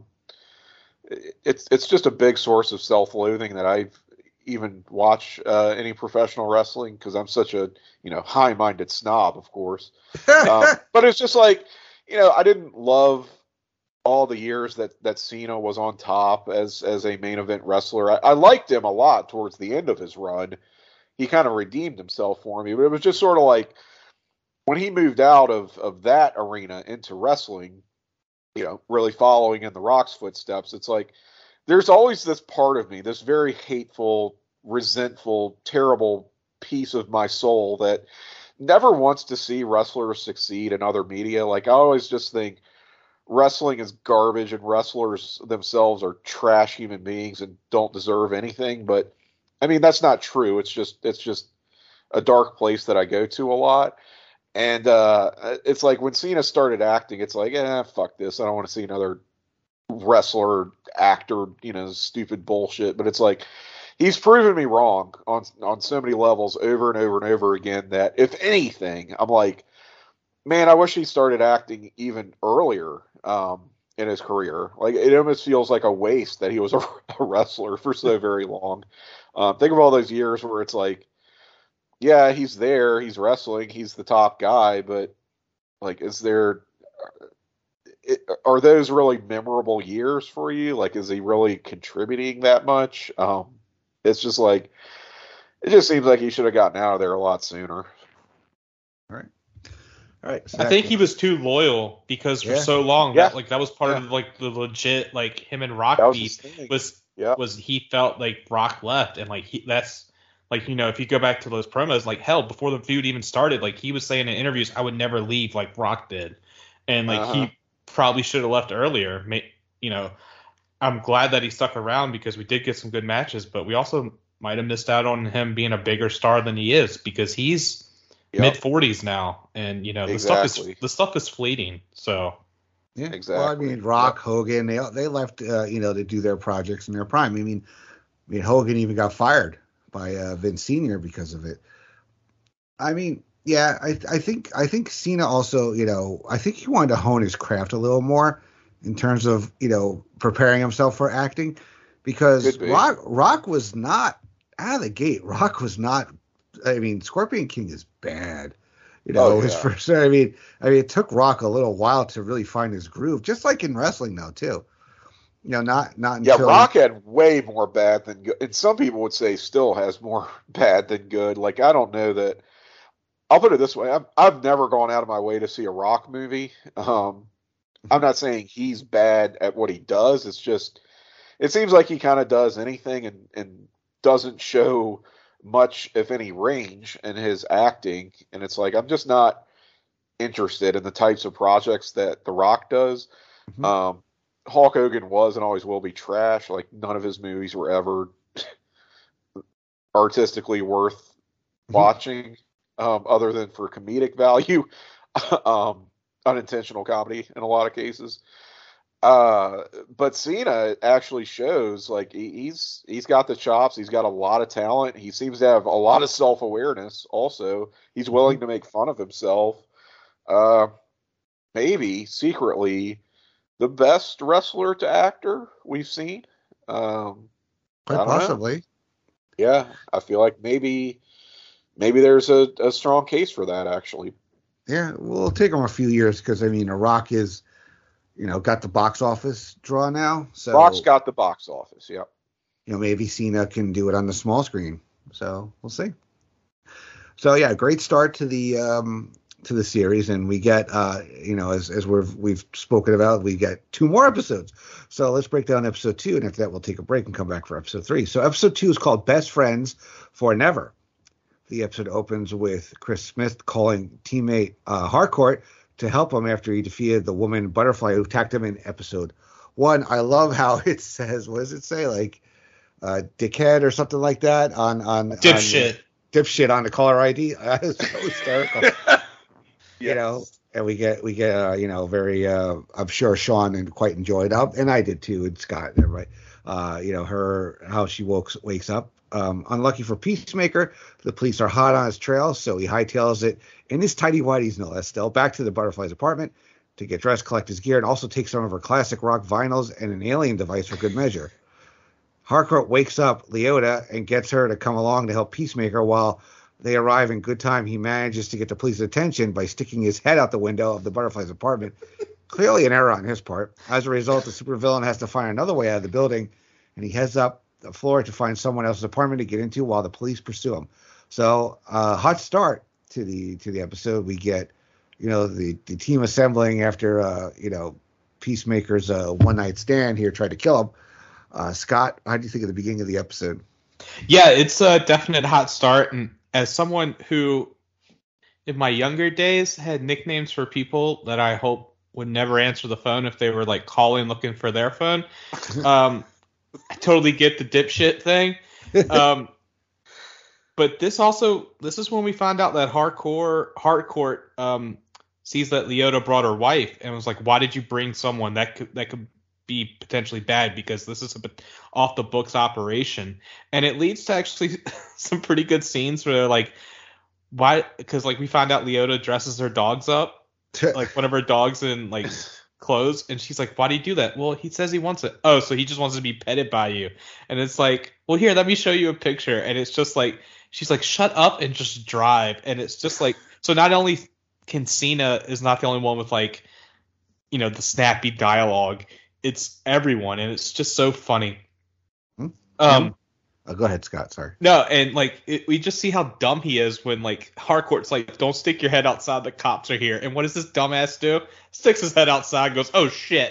it's it's just a big source of self-loathing that I even watch uh, any professional wrestling, because I'm such a you know high-minded snob, of course. um, but it's just like, you know, I didn't love all the years that, that Cena was on top as as a main event wrestler. I, I liked him a lot towards the end of his run. He kind of redeemed himself for me, but it was just sort of like when he moved out of, of that arena into wrestling, you know, really following in The Rock's footsteps, it's like there's always this part of me, this very hateful, resentful, terrible piece of my soul that never wants to see wrestlers succeed in other media. Like, I always just think wrestling is garbage and wrestlers themselves are trash human beings and don't deserve anything. But I mean, that's not true. It's just, it's just a dark place that I go to a lot. And uh, it's like when Cena started acting, it's like, eh, fuck this. I don't want to see another wrestler, actor, you know, stupid bullshit. But it's like, he's proven me wrong on on so many levels over and over and over again that if anything, I'm like, man, I wish he started acting even earlier um, in his career. Like, it almost feels like a waste that he was a, a wrestler for so very long. Um, think of all those years where it's like, yeah, he's there, he's wrestling, he's the top guy, but like, is there, it, are those really memorable years for you? Like, is he really contributing that much? Um, it's just like, it just seems like he should have gotten out of there a lot sooner. All right. All right. So I think he was too loyal because for Yeah. so long, Yeah. that like that was part Yeah. of like the legit like him and Rock That was his beef thing. was Yep. was he felt like Rock left and like he that's like, you know, if you go back to those promos, like hell, before the feud even started, like he was saying in interviews, I would never leave like Rock did, and like Uh-huh. he probably should have left earlier. May, you know, I'm glad that he stuck around because we did get some good matches, but we also might have missed out on him being a bigger star than he is because he's Yep. mid forties now, and you know the stuff Exactly. is the stuff is fleeting. So Yeah, Exactly. Well, I mean, Rock, Hogan, they they left, uh, you know, to do their projects in their prime. I mean, I mean, Hogan even got fired by uh, Vince Senior because of it. I mean, yeah, I I think I think Cena also, you know, I think he wanted to hone his craft a little more in terms of, you know, preparing himself for acting, because Could be. Rock Rock was not out of the gate. Rock was not. I mean, Scorpion King is bad. You know, Oh, his yeah. first. I mean, I mean, it took Rock a little while to really find his groove, just like in wrestling now too. You know, not not Yeah, until Rock had way more bad than good. And some people would say still has more bad than good. Like, I don't know that. I'll put it this way. I've, I've never gone out of my way to see a Rock movie. Um, I'm not saying he's bad at what he does. It's just, it seems like he kind of does anything and, and doesn't show much, if any, range in his acting. And it's like, I'm just not interested in the types of projects that The Rock does. Mhm. Um, Hulk Hogan was and always will be trash. Like, none of his movies were ever artistically worth Mhm. watching, um, other than for comedic value, um, unintentional comedy in a lot of cases. Uh, but Cena actually shows like he, he's he's got the chops. He's got a lot of talent. He seems to have a lot of self awareness. Also, he's willing to make fun of himself. Uh, maybe secretly the best wrestler to actor we've seen. Um, I quite don't know. possibly. Yeah, I feel like maybe maybe there's a, a strong case for that actually. Yeah, well, it'll take him a few years because I mean, The Rock is, you know, got the box office draw now. So Rock's got the box office. Yep. you know, maybe Cena can do it on the small screen. So we'll see. So yeah, great start to the um, to the series, and we get uh, you know, as as we've we've spoken about, we get two more episodes. So let's break down episode two, and after that, we'll take a break and come back for episode three. So episode two is called "Best Friends for Never." The episode opens with Chris Smith calling teammate uh, Harcourt to help him after he defeated the woman Butterfly who attacked him in episode one. I love how it says, what does it say? Like, uh, dickhead or something like that on, on, dipshit. on dipshit on the caller I D. Uh, it's so hysterical, you know, and we get, we get, uh, you know, very, uh, I'm sure Sean and quite enjoyed it, and I did too. And Scott and everybody, uh, you know, her, how she wakes, wakes up. Um, unlucky for Peacemaker, the police are hot on his trail, so he hightails it in his tidy whities, no less still, back to the Butterfly's apartment to get dressed, collect his gear, and also take some of her classic Rock vinyls and an alien device for good measure. Harcourt wakes up Leota and gets her to come along to help Peacemaker. While they arrive in good time, he manages to get the police's attention by sticking his head out the window of the Butterfly's apartment Clearly an error on his part. As a result, the supervillain has to find another way out of the building, and he heads up the floor to find someone else's apartment to get into while the police pursue him. So, uh, hot start to the to the episode. We get, you know, the, the team assembling after, uh, you know, Peacemaker's uh, one night stand here tried to kill him. Uh, Scott, how do you think of the beginning of the episode? Yeah, it's a definite hot start, and as someone who, in my younger days, had nicknames for people that I hope would never answer the phone if they were like calling looking for their phone. Um, I totally get the dipshit thing. Um, but this also, this is when we find out that hardcore, hardcore um, sees that Leota brought her wife and was like, why did you bring someone that could, that could be potentially bad, because this is a off the books operation. And it leads to actually some pretty good scenes where they're like, why? Because like we find out Leota dresses her dogs up. Like one of her dogs in like clothes, and she's like, why do you do that? Well, he says he wants it. Oh, so he just wants to be petted by you. And it's like, well, here, let me show you a picture. And it's just like, she's like, shut up and just drive. And it's just like, so not only can Cena is not the only one with like, you know, the snappy dialogue, it's everyone, and it's just so funny. Hmm? Um Oh, go ahead, Scott. Sorry. No, and like it, we just see how dumb he is when like Harcourt's like, "Don't stick your head outside. The cops are here." And what does this dumbass do? Sticks his head outside, and goes, "Oh shit."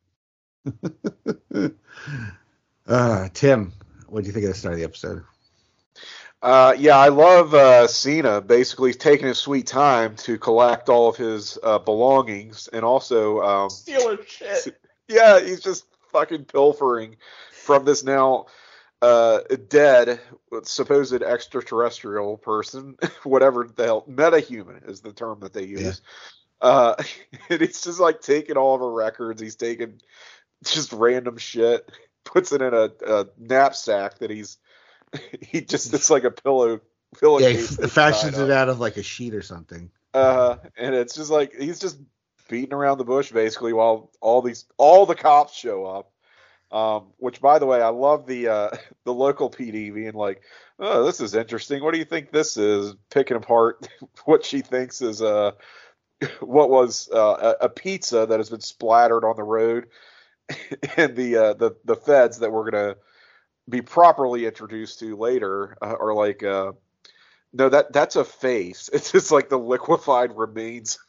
uh, Tim, what do you think of the start of the episode? Uh, yeah, I love uh, Cena basically taking his sweet time to collect all of his uh, belongings, and also um, steal her shit. Yeah, he's just fucking pilfering from this now uh dead supposed extraterrestrial person, whatever the hell, metahuman is the term that they use. Yeah. Uh and he's just like taking all of her records, he's taking just random shit, puts it in a, a knapsack that he's he just it's like a pillow pillow yeah, he fashions it out of like a sheet or something. Uh and it's just like he's just beating around the bush basically while all these all the cops show up. Um, which, by the way, I love the uh, the local P D being like, "Oh, this is interesting. What do you think this is?" Picking apart what she thinks is uh, what was uh, a, a pizza that has been splattered on the road, and the uh, the the feds that we're gonna be properly introduced to later uh, are like, uh, "No, that that's a face. It's just like the liquefied remains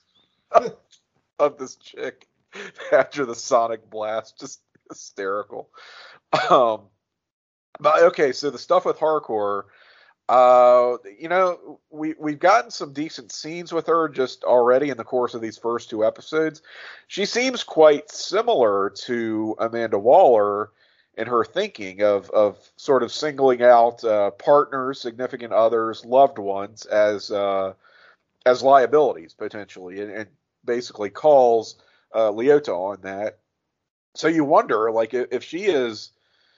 of this chick after the sonic blast." Just hysterical. Um, but okay, so the stuff with Hardcore, uh, you know, we we've gotten some decent scenes with her just already in the course of these first two episodes. She seems quite similar to Amanda Waller in her thinking of of sort of singling out uh, partners, significant others, loved ones as uh, as liabilities potentially, and, and basically calls uh, Leota on that. So you wonder, like, if she is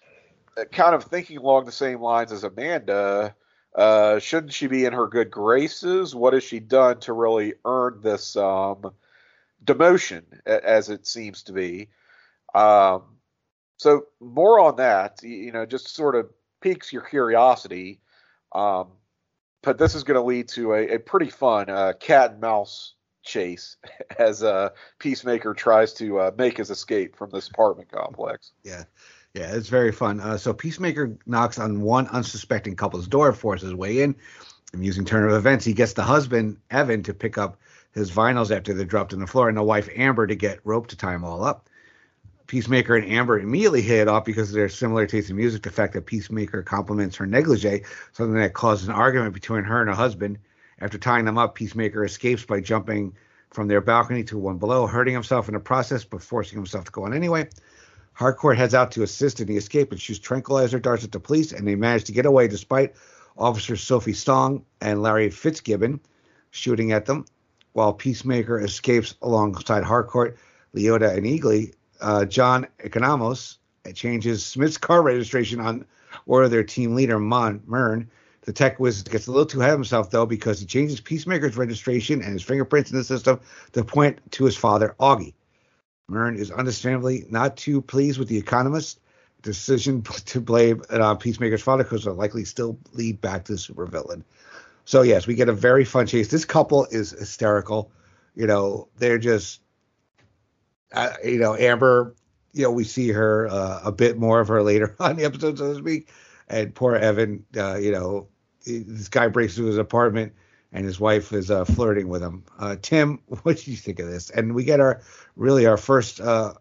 kind of thinking along the same lines as Amanda, uh, shouldn't she be in her good graces? What has she done to really earn this um, demotion, as it seems to be? Um, so more on that, you know, just sort of piques your curiosity. Um, but this is going to lead to a, a pretty fun uh, cat and mouse chase as uh, Peacemaker tries to uh, make his escape from this apartment complex. Yeah, yeah, it's very fun. Uh, so Peacemaker knocks on one unsuspecting couple's door, forces his way in. Amusing turn of events, he gets the husband, Evan, to pick up his vinyls after they're dropped on the floor, and the wife, Amber, to get rope to tie them all up. Peacemaker and Amber immediately hit it off because of their similar taste in music. The fact that Peacemaker compliments her negligee, something that causes an argument between her and her husband. After tying them up, Peacemaker escapes by jumping from their balcony to one below, hurting himself in the process, but forcing himself to go on anyway. Harcourt heads out to assist in the escape and shoots tranquilizer darts at the police, and they manage to get away despite Officers Sophie Song and Larry Fitzgibbon shooting at them. While Peacemaker escapes alongside Harcourt, Leota, and Eagly, uh, John Economos changes Smith's car registration on order of their team leader, Mon Mern. The tech whiz gets a little too ahead of himself, though, because he changes Peacemaker's registration and his fingerprints in the system to point to his father, Augie. Mern is understandably not too pleased with the Economist's decision to blame uh, Peacemaker's father, because it'll likely still lead back to the supervillain. So, yes, we get a very fun chase. This couple is hysterical. You know, they're just uh, you know, Amber, you know, we see her uh, a bit more of her later on the episode, so to speak. And poor Evan, uh, you know, this guy breaks into his apartment and his wife is uh, flirting with him. Uh, Tim, what did you think of this? And we get our really our first uh,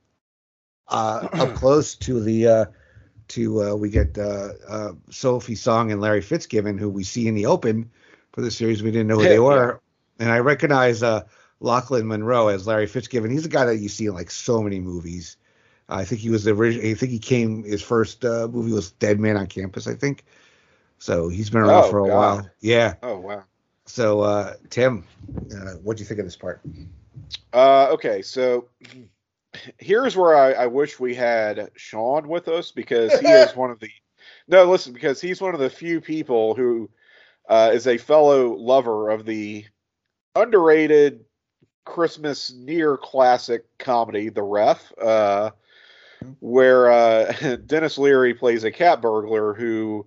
uh, up close to the uh, to uh, we get uh, uh, Sophie Song and Larry Fitzgibbon, who we see in the open for the series. We didn't know who they were, yeah. And I recognize uh, Lachlan Monroe as Larry Fitzgibbon. He's a guy that you see in like so many movies. I think he was the original. I think he came. His first uh, movie was Dead Man on Campus, I think. So he's been around oh, for a God. while. Yeah. Oh wow. So uh, Tim, uh, what do you think of this part? Uh, okay, so here's where I, I wish we had Sean with us, because he is one of the. No, listen, because he's one of the few people who uh, is a fellow lover of the underrated Christmas near classic comedy, The Ref, uh, where uh, Dennis Leary plays a cat burglar who,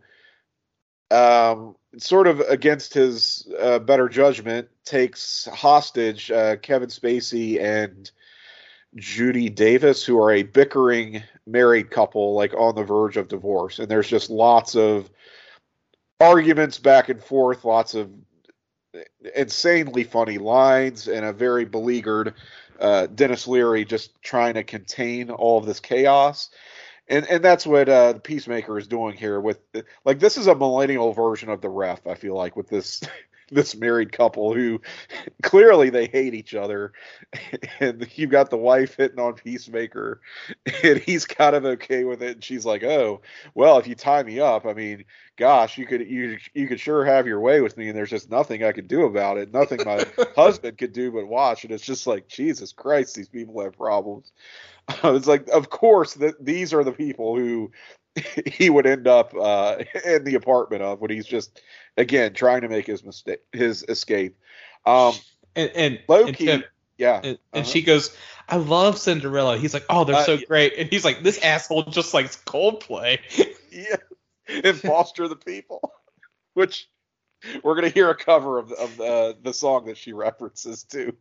um, sort of against his uh, better judgment, takes hostage uh, Kevin Spacey and Judy Davis, who are a bickering married couple, like on the verge of divorce. And there's just lots of arguments back and forth, lots of insanely funny lines, and a very beleaguered uh, Dennis Leary just trying to contain all of this chaos. And and that's what uh, the Peacemaker is doing here. With like, this is a millennial version of The Ref, I feel like, with this this married couple who clearly they hate each other. And you've got the wife hitting on Peacemaker, and he's kind of okay with it. And she's like, "Oh, well, if you tie me up, I mean, gosh, you could you you could sure have your way with me, and there's just nothing I could do about it. Nothing my husband could do but watch." And it's just like, Jesus Christ, these people have problems. Uh, it's like, of course, that these are the people who he would end up uh, in the apartment of when he's just, again, trying to make his mistake, his escape. Um, and and, Loki, and Tim, yeah, and, uh-huh. and she goes, "I love Cinderella." He's like, "Oh, they're Uh, so yeah. great," and he's like, "This asshole just likes Coldplay." Yeah, and Foster the People, which we're gonna hear a cover of of the the song that she references to.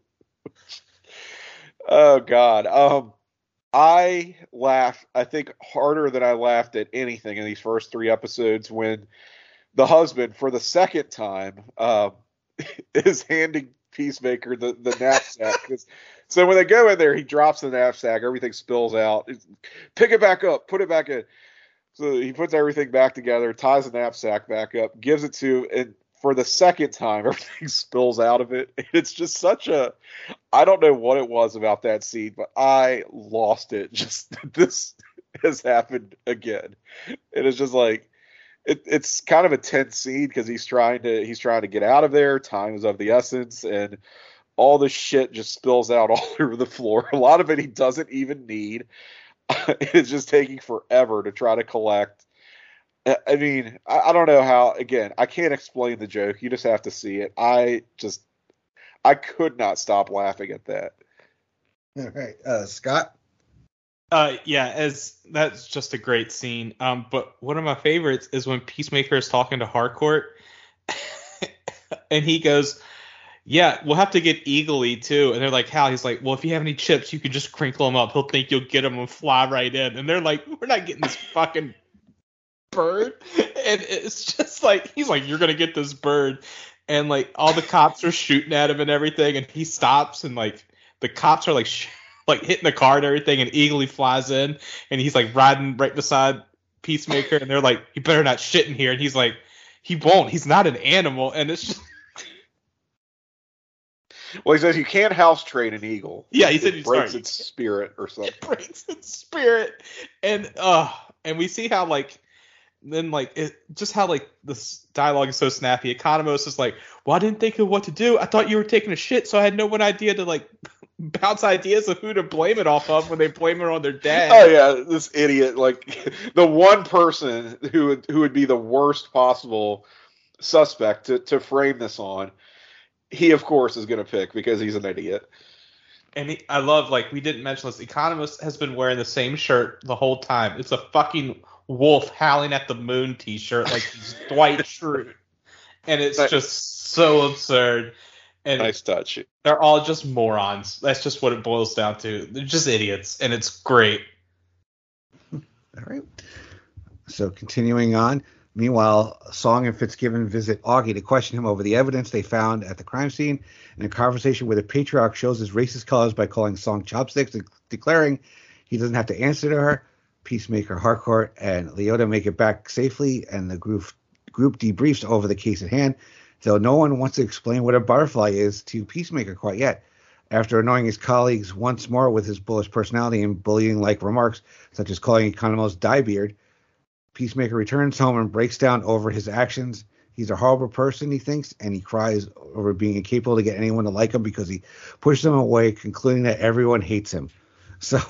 Oh God, um, I laugh. I think harder than I laughed at anything in these first three episodes when the husband, for the second time, um, is handing Peacemaker the the knapsack. 'Cause- so when they go in there, he drops the knapsack. Everything spills out. Pick it back up. Put it back in. So he puts everything back together, ties the knapsack back up, gives it to, and for the second time, everything spills out of it. It's just such a, I don't know what it was about that scene, but I lost it. Just this has happened again. It is just like, it, it's kind of a tense scene because he's trying to, he's trying to get out of there. Time is of the essence, and all the shit just spills out all over the floor. A lot of it he doesn't even need. It's just taking forever to try to collect. I mean, I, I don't know how, again, I can't explain the joke. You just have to see it. I just, I could not stop laughing at that. All right, uh, Scott. Uh, yeah, as that's just a great scene. Um, but one of my favorites is when Peacemaker is talking to Harcourt, and he goes, "Yeah, we'll have to get Eagly too." And they're like, "How?" He's like, "Well, if you have any chips, you can just crinkle them up. He'll think you'll get them and fly right in." And they're like, "We're not getting this fucking bird." And it's just like, he's like, "You're gonna get this bird," and like all the cops are shooting at him and everything, and he stops, and like the cops are like sh- like hitting the car and everything, and Eagly flies in, and he's like riding right beside Peacemaker, and they're like, "You better not shit in here," and he's like, "He won't. He's not an animal," and it's just. Well, he says you can't house train an eagle. Yeah, he said it he's breaks sorry. its spirit or something. It breaks its spirit, and uh, and we see how like then like it just how like this dialogue is so snappy. Economos is like, "Well, I didn't think of what to do. I thought you were taking a shit, so I had no one idea to like bounce ideas of who to blame it off of when they blame it on their dad." Oh yeah, this idiot, like the one person who would who would be the worst possible suspect to, to frame this on. He, of course, is going to pick because he's an idiot. And he, I love, like, we didn't mention this. Economist has been wearing the same shirt the whole time. It's a fucking wolf howling at the moon t-shirt like he's Dwight Schrute. And it's just so absurd. And Nice touch. they're all just morons. That's just what it boils down to. They're just idiots, and it's great. All right. So continuing on. Meanwhile, Song and Fitzgibbon visit Augie to question him over the evidence they found at the crime scene. In a conversation where the patriarch shows his racist colors by calling Song chopsticks and declaring he doesn't have to answer to her, Peacemaker, Harcourt, and Leota make it back safely, and the group group debriefs over the case at hand, though no one wants to explain what a butterfly is to Peacemaker quite yet. After annoying his colleagues once more with his bullish personality and bullying-like remarks, such as calling Economos diebeard, Peacemaker returns home and breaks down over his actions. He's a horrible person, he thinks, and he cries over being incapable to get anyone to like him because he pushes them away, concluding that everyone hates him. So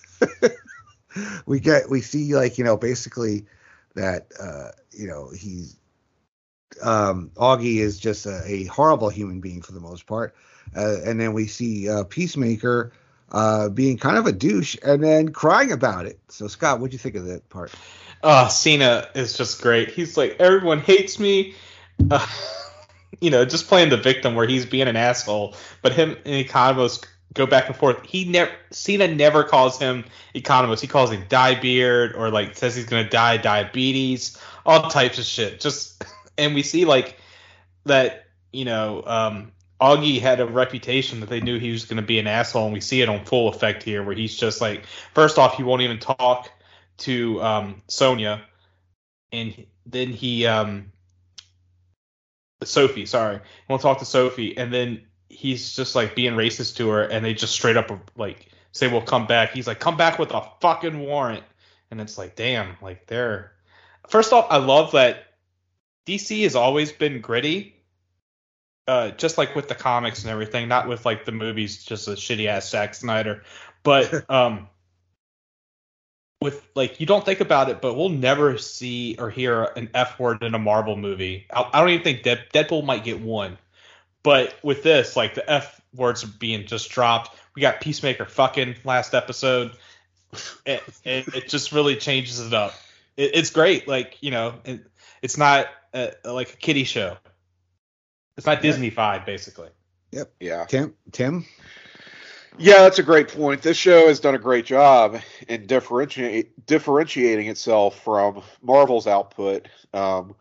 we get we see, like, you know, basically that uh, you know, he's um, Augie is just a, a horrible human being for the most part, uh, and then we see uh, Peacemaker uh, being kind of a douche and then crying about it. So Scott, what'd you think of that part? Uh, Cena is just great. He's like, everyone hates me. Uh, you know, just playing the victim where he's being an asshole. But him and Economos go back and forth. He never, Cena never calls him Economos. He calls him diebeard, or like says he's gonna die of diabetes. All types of shit. Just, and we see like that. You know, um, Augie had a reputation that they knew he was gonna be an asshole, and we see it on full effect here, where he's just like, first off, he won't even talk to um, Sonya, and then he um, Sophie, sorry, he won't talk to Sophie, and then he's just like being racist to her, and they just straight up like say, "We'll come back." He's like, "Come back with a fucking warrant," and it's like, damn, like they're. First off, I love that D C has always been gritty, uh, just like with the comics and everything, not with like the movies, just a shitty ass Zack Snyder, but um. With like, you don't think about it, but we'll never see or hear an F word in a Marvel movie. I, I don't even think Dead, Deadpool might get one, but with this, like the F words are being just dropped. We got Peacemaker fucking last episode. It, it, it just really changes it up. It, it's great. Like, you know, it, it's not a, like a kiddie show. It's not Disney-fied, basically. Yep. Yeah. Tim. Tim. Yeah, that's a great point. This show has done a great job in differentiate, differentiating itself from Marvel's output. Um,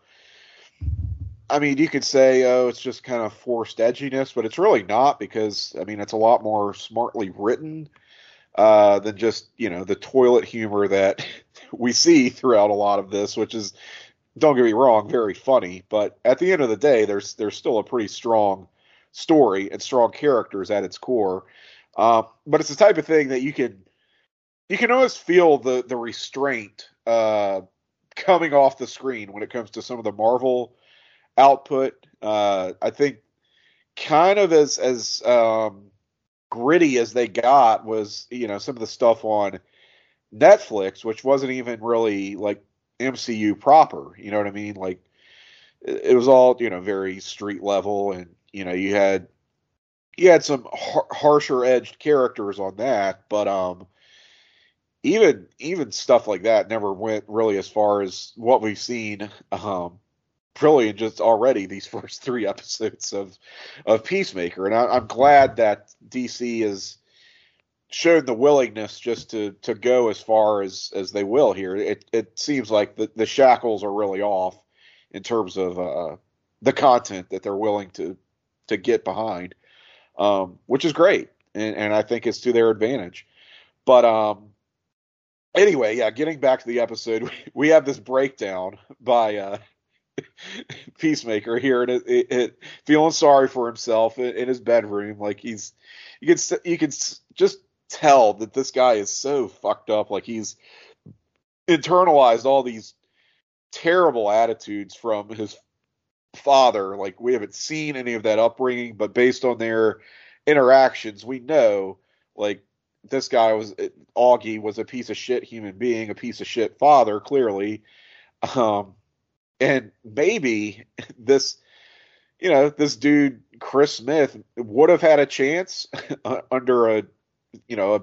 I mean, you could say, oh, it's just kind of forced edginess, but it's really not, because, I mean, it's a lot more smartly written uh, than just, you know, the toilet humor that we see throughout a lot of this, which is, don't get me wrong, very funny. But at the end of the day, there's there's still a pretty strong story and strong characters at its core. Uh, but it's the type of thing that you can you can always feel the the restraint uh, coming off the screen when it comes to some of the Marvel output. Uh, I think kind of as as um, gritty as they got was, you know, some of the stuff on Netflix, which wasn't even really like M C U proper. You know what I mean? Like it, it was all, you know, very street level, and you know you had. You had some har- harsher edged characters on that, but um, even even stuff like that never went really as far as what we've seen. Um, really, in just already these first three episodes of of Peacemaker, and I, I'm glad that D C has shown the willingness just to to go as far as as they will here. It it seems like the the shackles are really off in terms of uh, the content that they're willing to to get behind. Um, which is great, and, and I think it's to their advantage. But um, anyway, yeah, getting back to the episode, we, we have this breakdown by uh, Peacemaker here, and it, it, it, feeling sorry for himself in, in his bedroom. Like he's, you can you can just tell that this guy is so fucked up. Like he's internalized all these terrible attitudes from his father. Like we haven't seen any of that upbringing, but based on their interactions, we know like this guy was Augie was a piece of shit human being, a piece of shit father, clearly. Um, and maybe this, you know, this dude Chris Smith would have had a chance under a, you know, a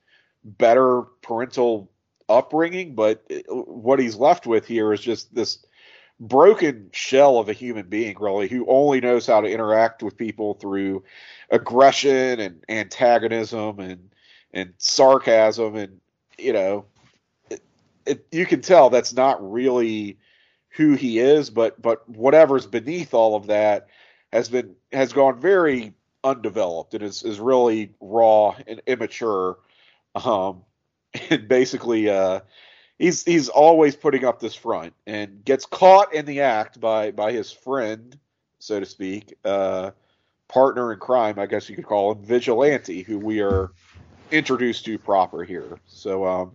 better parental upbringing, but what he's left with here is just this broken shell of a human being, really, who only knows how to interact with people through aggression and antagonism and and sarcasm, and you know, it, it, you can tell that's not really who he is, but but whatever's beneath all of that has been has gone very undeveloped and is is really raw and immature, um, and basically uh, he's he's always putting up this front and gets caught in the act by by his friend, so to speak, uh, partner in crime, I guess you could call him, Vigilante, who we are introduced to proper here. So um,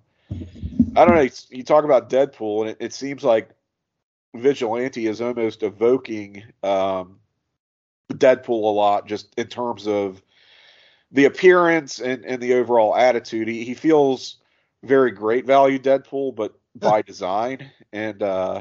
I don't know. You talk about Deadpool, and it, it seems like Vigilante is almost evoking um, Deadpool a lot, just in terms of the appearance and, and the overall attitude. He, he feels very great value Deadpool, but by design, and uh,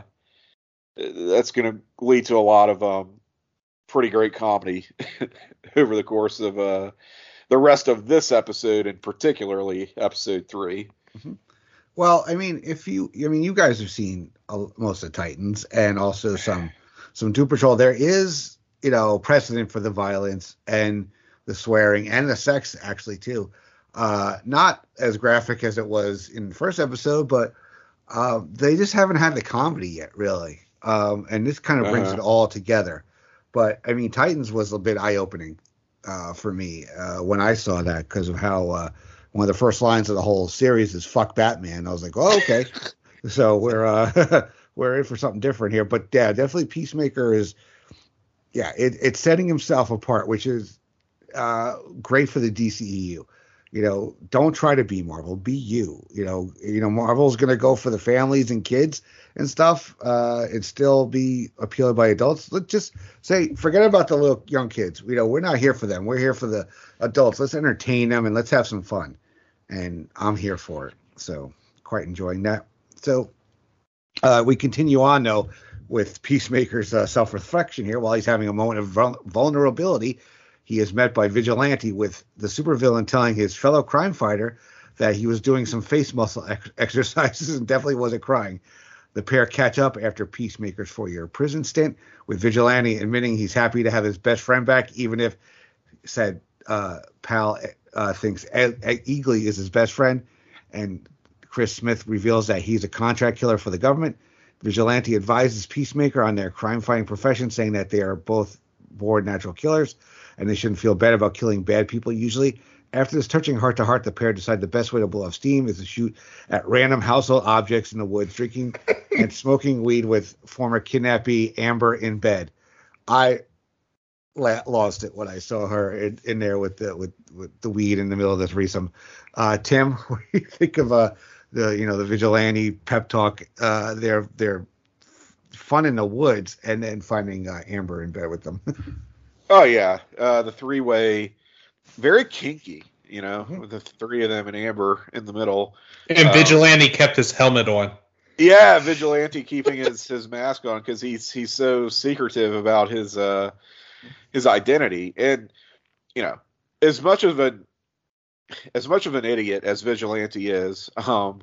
that's going to lead to a lot of um, pretty great comedy over the course of uh, the rest of this episode, and particularly episode three. Mm-hmm. Well, I mean, if you, I mean, you guys have seen uh, most of Titans and also some, some Doom Patrol. There is, you know, precedent for the violence and the swearing and the sex, actually, too. Uh, not as graphic as it was in the first episode, but uh, they just haven't had the comedy yet, really. Um, and this kind of brings uh-huh. it all together. But I mean, Titans was a bit eye-opening uh, for me uh, when I saw that, because of how. Uh, One of the first lines of the whole series is "fuck Batman." I was like, "Oh, okay." So we're uh, we're in for something different here. But yeah, definitely Peacemaker is, yeah, it, it's setting himself apart, which is uh, great for the D C E U. You know, don't try to be Marvel, be you. You know, you know, Marvel's going to go for the families and kids and stuff, uh, and still be appealed by adults. Let's just say, forget about the little young kids. You know, we're not here for them. We're here for the adults. Let's entertain them and let's have some fun. And I'm here for it. So quite enjoying that. So uh, we continue on, though, with Peacemaker's uh, self-reflection here. While he's having a moment of vul- vulnerability, he is met by Vigilante, with the supervillain telling his fellow crime fighter that he was doing some face muscle ex- exercises and definitely wasn't crying. The pair catch up after Peacemaker's four-year prison stint, with Vigilante admitting he's happy to have his best friend back, even if, said uh, pal uh, thinks Ed, Ed Eagley is his best friend, and Chris Smith reveals that he's a contract killer for the government. Vigilante advises Peacemaker on their crime-fighting profession, saying that they are both born natural killers, and they shouldn't feel bad about killing bad people usually. After this touching heart-to-heart, the pair decide the best way to blow off steam is to shoot at random household objects in the woods, drinking and smoking weed with former kidnappee Amber in bed. I la- lost it when I saw her in, in there with the with, with the weed in the middle of the threesome. Uh, Tim, what do you think of uh, the you know the Vigilante pep talk? Uh, they're they're fun in the woods, and then finding uh, Amber in bed with them. Oh yeah, uh, the three-way, very kinky, you know, Mm-hmm. with the three of them and Amber in the middle. And Um, Vigilante kept his helmet on. Yeah, Vigilante keeping his, his mask on because he's he's so secretive about his uh his identity, and you know, as much of an as much of an idiot as Vigilante is, um,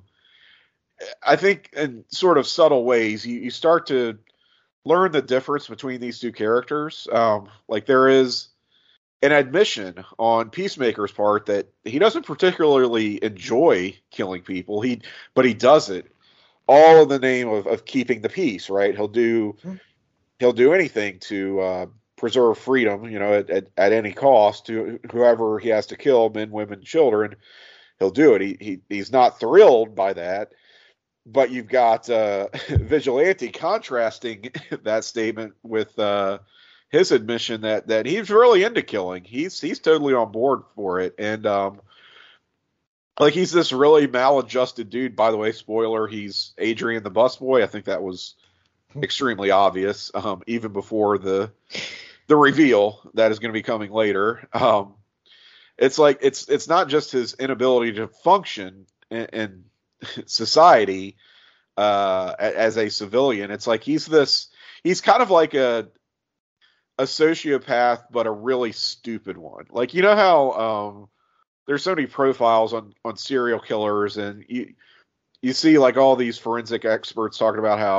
I think in sort of subtle ways you, you start to learn the difference between these two characters. Um, like there is an admission on Peacemaker's part that he doesn't particularly enjoy killing people. He, but he does it all in the name of, of keeping the peace. Right? He'll do he'll do anything to uh, preserve freedom. You know, at, at, at any cost to whoever he has to kill, men, women, children. He'll do it. He, he he's not thrilled by that. But you've got uh, Vigilante contrasting that statement with uh, his admission that, that he's really into killing. He's he's totally on board for it, and um, like he's this really maladjusted dude. By the way, spoiler: he's Adrian the busboy. I think that was extremely obvious, um, even before the the reveal that is going to be coming later. Um, it's like it's it's not just his inability to function and. and society uh as a civilian. It's like he's this he's kind of like a a sociopath, but a really stupid one. Like, you know how um there's so many profiles on on serial killers, and you you see like all these forensic experts talking about how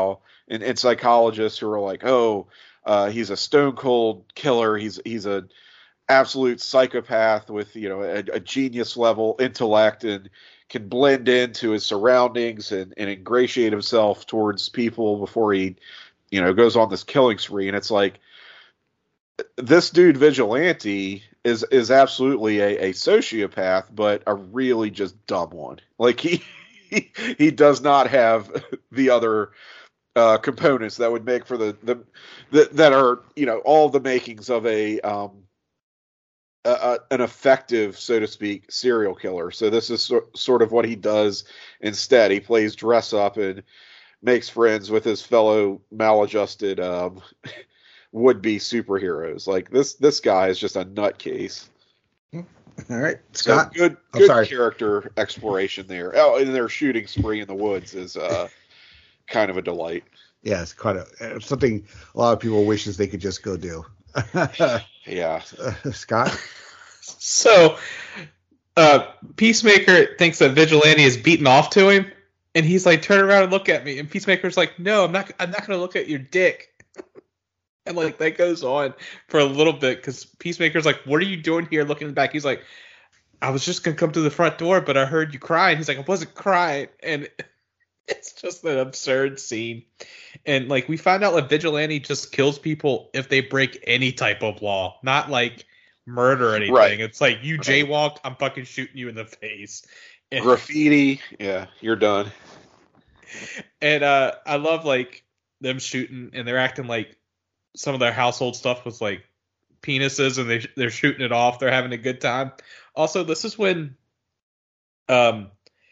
and, and psychologists who are like, oh, uh, he's a stone cold killer. He's he's a absolute psychopath with, you know, a, a genius level intellect and can blend into his surroundings and, and ingratiate himself towards people before he, you know, goes on this killing spree. And it's like, this dude Vigilante is is absolutely a, a sociopath, but a really just dumb one. Like he he, he does not have the other uh, components that would make for the, the the that are, you know, all the makings of a um a, a, an effective, so to speak, serial killer. So this is so, sort of what he does instead. He plays dress up and makes friends with his fellow maladjusted um would-be superheroes. Like this this guy is just a nutcase. All right, Scott. So good oh, good sorry. character exploration there. Oh, and their shooting spree in the woods is uh, kind of a delight. Yeah, it's kind of it's something a lot of people wishes they could just go do. Yeah. Uh, Scott? So, uh, Peacemaker thinks that Vigilante is beaten off to him, and he's like, turn around and look at me. And Peacemaker's like, no, I'm not, I'm not going to look at your dick. And, like, that goes on for a little bit, because Peacemaker's like, what are you doing here looking in the back? He's like, I was just going to come to the front door, but I heard you crying. He's like, I wasn't crying. And it's just an absurd scene. And, like, we find out that Vigilante just kills people if they break any type of law, not, like, murder or anything. Right. It's like, you jaywalked, I'm fucking shooting you in the face. And, Graffiti, yeah, you're done. and uh, I love, like, them shooting, and they're acting like some of their household stuff was like penises, and they they're shooting it off. They're having a good time. Also, this is when um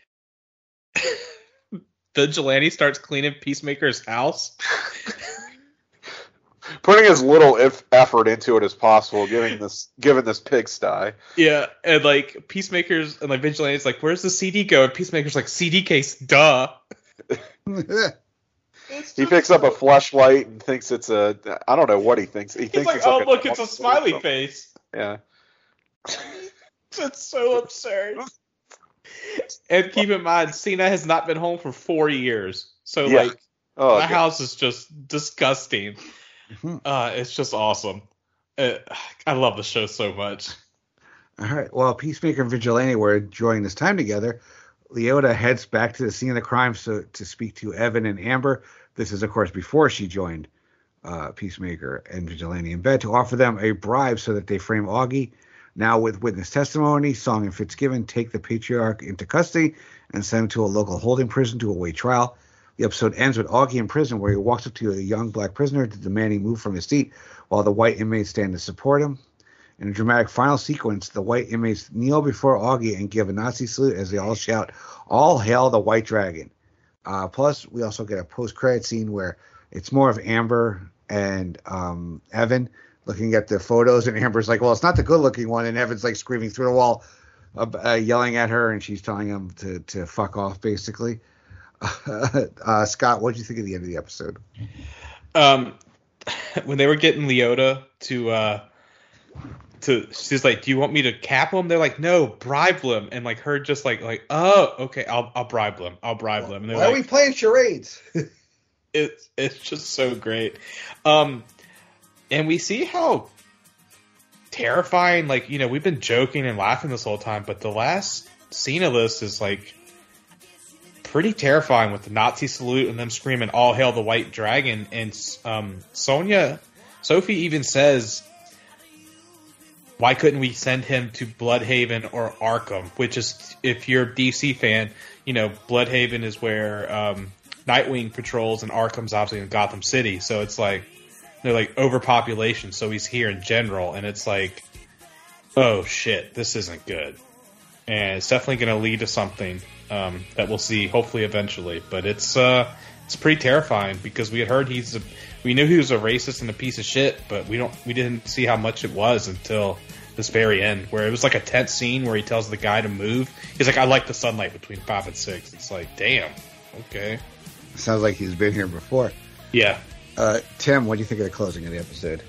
Vigilante starts cleaning Peacemaker's house, Putting as little if effort into it as possible, giving this given this pigsty. yeah, and like Peacemaker's and like Vigilante's like, "Where's the C D go?" And Peacemaker's like, "C D case, duh." He picks up a flashlight and thinks it's a. I don't know what he thinks. He He's thinks like, it's "Oh, like look, it's a smiley face." Yeah. It's so absurd. And keep in mind, Cena has not been home for four years, so Yeah. like, Oh, my okay. house is just disgusting. Uh, it's just awesome. Uh, I love the show so much. All right. Well, Peacemaker and Vigilante were enjoying this time together. Leota heads back to the scene of the crime so to speak to Evan and Amber. This is, of course, before she joined uh, Peacemaker and Vigilante in bed to offer them a bribe so that they frame Augie. Now, with witness testimony, Song and Fitzgibbon take the patriarch into custody and send him to a local holding prison to await trial. The episode ends with Augie in prison, where he walks up to a young black prisoner to demand he move from his seat while the white inmates stand to support him. In a dramatic final sequence, the white inmates kneel before Augie and give a Nazi salute as they all shout, "All hail the White Dragon." Uh, plus, we also get a post-credit scene where it's more of Amber and um, Evan looking at the photos, and Amber's like, well, it's not the good-looking one, and Evan's like screaming through the wall, uh, uh, yelling at her, and she's telling him to, to fuck off, basically. uh, Scott, what did you think of the end of the episode? Um, when they were getting Leota to, uh, to, she's like, "Do you want me to cap him?" They're like, "No, bribe them." And like her, just like, like, "Oh, okay, I'll, I'll bribe them. I'll bribe them." And they're Why like, are we playing charades? it's it's just so great. Um, and we see how terrifying, like, you know, we've been joking and laughing this whole time, but the last scene of this is like pretty terrifying with the Nazi salute and them screaming, "All hail the White Dragon." And um, Sonya, Sophie even says, why couldn't we send him to Bloodhaven or Arkham? Which is, if you're a D C fan, you know, Bloodhaven is where um, Nightwing patrols, and Arkham's obviously in Gotham City. So it's like, they're like overpopulation, so he's here in general. And it's like, oh shit, this isn't good. And it's definitely going to lead to something um, that we'll see hopefully eventually. But it's uh, it's pretty terrifying, because we had heard he's a, we knew he was a racist and a piece of shit, but we don't we didn't see how much it was until this very end, where it was like a tense scene where he tells the guy to move. He's like, "I like the sunlight between five and six." It's like, damn, okay. Sounds like he's been here before. Yeah. Uh, Tim, what do you think of the closing of the episode?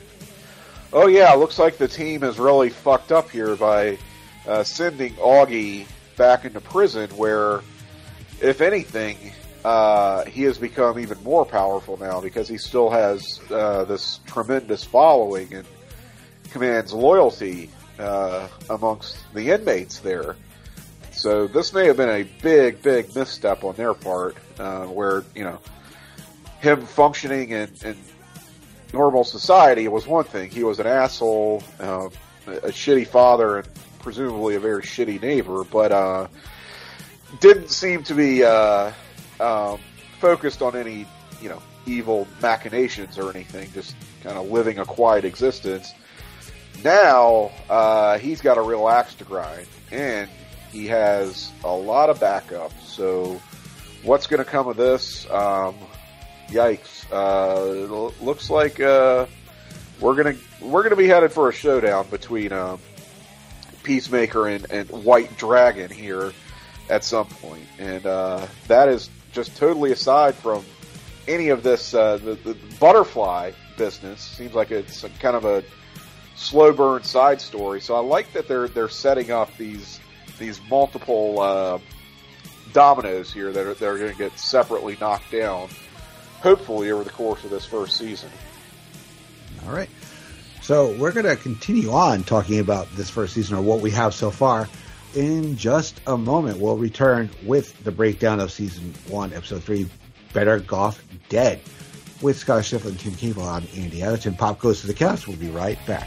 Oh yeah, it looks like the team is really fucked up here by uh, sending Augie back into prison, where, if anything, uh, he has become even more powerful now because he still has uh, this tremendous following and commands loyalty uh, amongst the inmates there. So this may have been a big, big misstep on their part, uh, where, you know, him functioning in, in normal society was one thing. He was an asshole, uh, a shitty father, and presumably a very shitty neighbor, but uh, didn't seem to be uh, um, focused on any, you know, evil machinations or anything, just kind of living a quiet existence. Now, uh, he's got a real axe to grind, and he has a lot of backup. So what's going to come of this? Um, yikes. Uh, it looks like uh, we're going to we're going to be headed for a showdown between um, Peacemaker and, and White Dragon here at some point. And uh, that is just totally aside from any of this uh, the, the butterfly business. Seems like it's a, kind of a slow burn side story. So I like that they're they're setting up these these multiple uh, dominoes here that are, that are going to get separately knocked down, hopefully over the course of this first season. All right. So we're going to continue on talking about this first season, or what we have so far, in just a moment. We'll return with the breakdown of season one, episode three, Better Goff Dead, with Scott Schiffler and Tim Cable. I'm Andy Atherton. Pop Goes to the Couch. We'll be right back.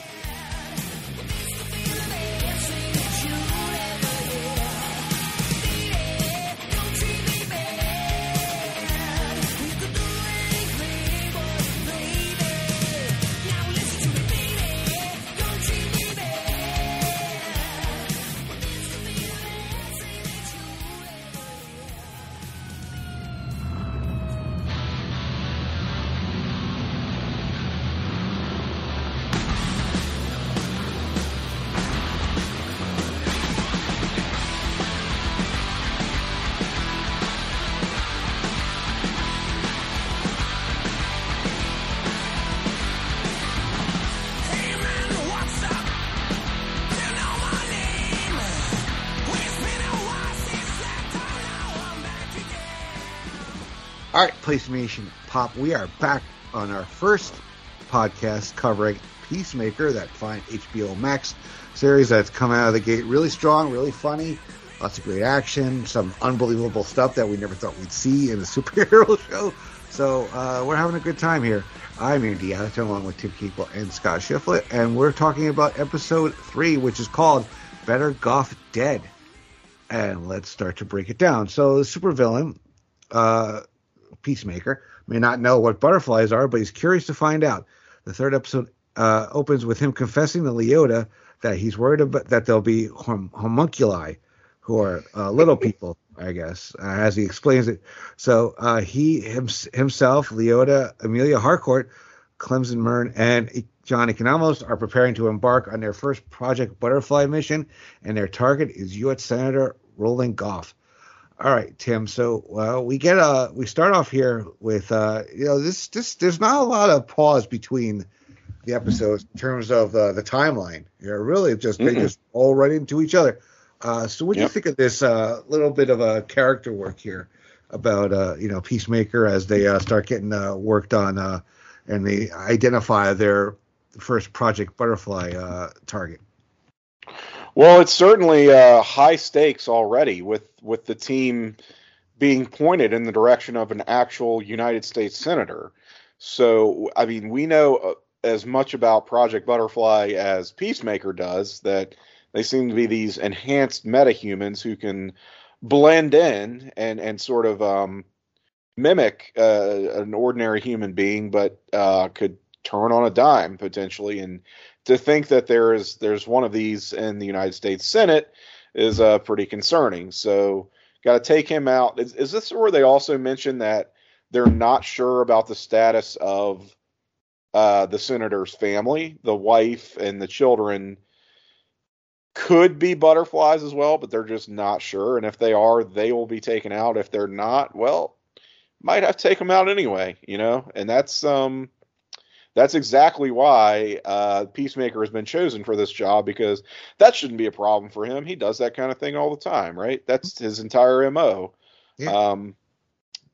All right, PlayStation Pop, we are back on our first podcast covering Peacemaker, that fine H B O Max series that's come out of the gate really strong, really funny, lots of great action, some unbelievable stuff that we never thought we'd see in a superhero show. So uh, we're having a good time here. I'm Andy Atherton, along with Tim Keeple and Scott Schiffler, and we're talking about episode three, which is called Better Goff Dead. And let's start to break it down. So the supervillain, uh, Peacemaker, may not know what butterflies are, but he's curious to find out. The third episode uh, opens with him confessing to Leota that he's worried about that there'll be hom- homunculi, who are uh, little people, I guess, uh, as he explains it. So uh, he him, himself, Leota, Amelia Harcourt, Clemson Mern, and John Economos are preparing to embark on their first Project Butterfly mission, and their target is U S Senator Roland Goff. All right, Tim. So, well, we get uh we start off here with uh you know this this there's not a lot of pause between the episodes in terms of uh, the timeline. You're really just mm-hmm. they just all run into each other. Uh, so, what do yep. you think of this uh, little bit of a character work here about uh you know Peacemaker as they uh, start getting uh, worked on uh and they identify their first Project Butterfly uh, target? Well, it's certainly uh, high stakes already with, with the team being pointed in the direction of an actual United States senator. So, I mean, we know as much about Project Butterfly as Peacemaker does, that they seem to be these enhanced metahumans who can blend in and, and sort of um, mimic uh, an ordinary human being, but uh, could turn on a dime potentially. And to think that there is there's one of these in the United States Senate is uh, pretty concerning. So got to take him out. Is, is this where they also mention that they're not sure about the status of uh, the senator's family? The wife and the children could be butterflies as well, but they're just not sure. And if they are, they will be taken out. If they're not, well, might have to take them out anyway, you know? And that's um. That's exactly why uh, Peacemaker has been chosen for this job, because that shouldn't be a problem for him. He does that kind of thing all the time, right? That's his entire M O. Yeah. Um,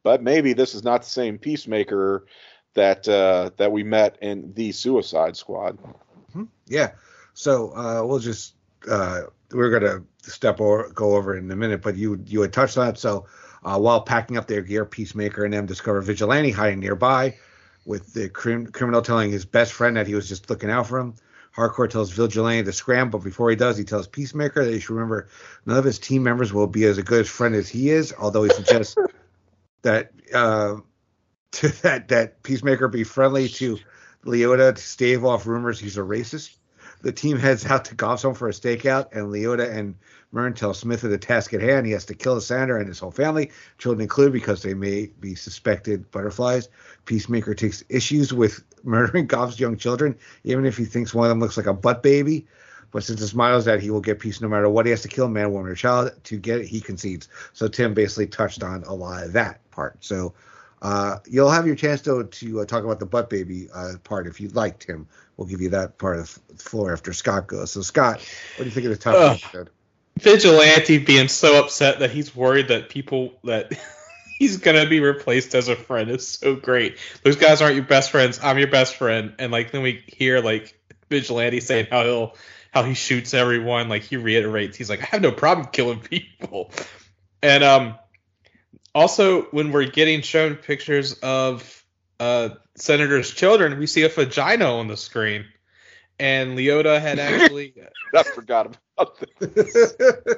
but maybe this is not the same Peacemaker that uh, that we met in the Suicide Squad. Mm-hmm. Yeah. So uh, we'll just uh, we're gonna step over, go over it in a minute, but you you had touched on it. So uh, while packing up their gear, Peacemaker and them discover Vigilante hiding nearby, with the crim- criminal telling his best friend that he was just looking out for him. Hardcore tells Vigilante to scram, but before he does, he tells Peacemaker that he should remember none of his team members will be as a good friend as he is, although he suggests that uh, that that Peacemaker be friendly to Leota to stave off rumors he's a racist. The team heads out to Gotham for a stakeout, and Leota and Murn tell Smith of the task at hand. He has to kill the senator and his whole family, children included, because they may be suspected butterflies. Peacemaker takes issues with murdering Gotham's young children, even if he thinks one of them looks like a butt baby. But since his motto is that he will get peace no matter what, he has to kill a man, woman, or child to get it. He concedes. So Tim basically touched on a lot of that part. So uh, you'll have your chance, though, to uh, talk about the butt baby uh, part if you'd like, Tim. We'll give you that part of the floor after Scott goes. So, Scott, what do you think of the tough episode? Vigilante being so upset that he's worried that people that he's gonna be replaced as a friend is so great. Those guys aren't your best friends. I'm your best friend. And like then we hear like Vigilante saying how he'll how he shoots everyone. Like he reiterates, he's like, I have no problem killing people. And um, also when we're getting shown pictures of uh Senator's children, we see a vagina on the screen. And Leota had actually I forgot about this.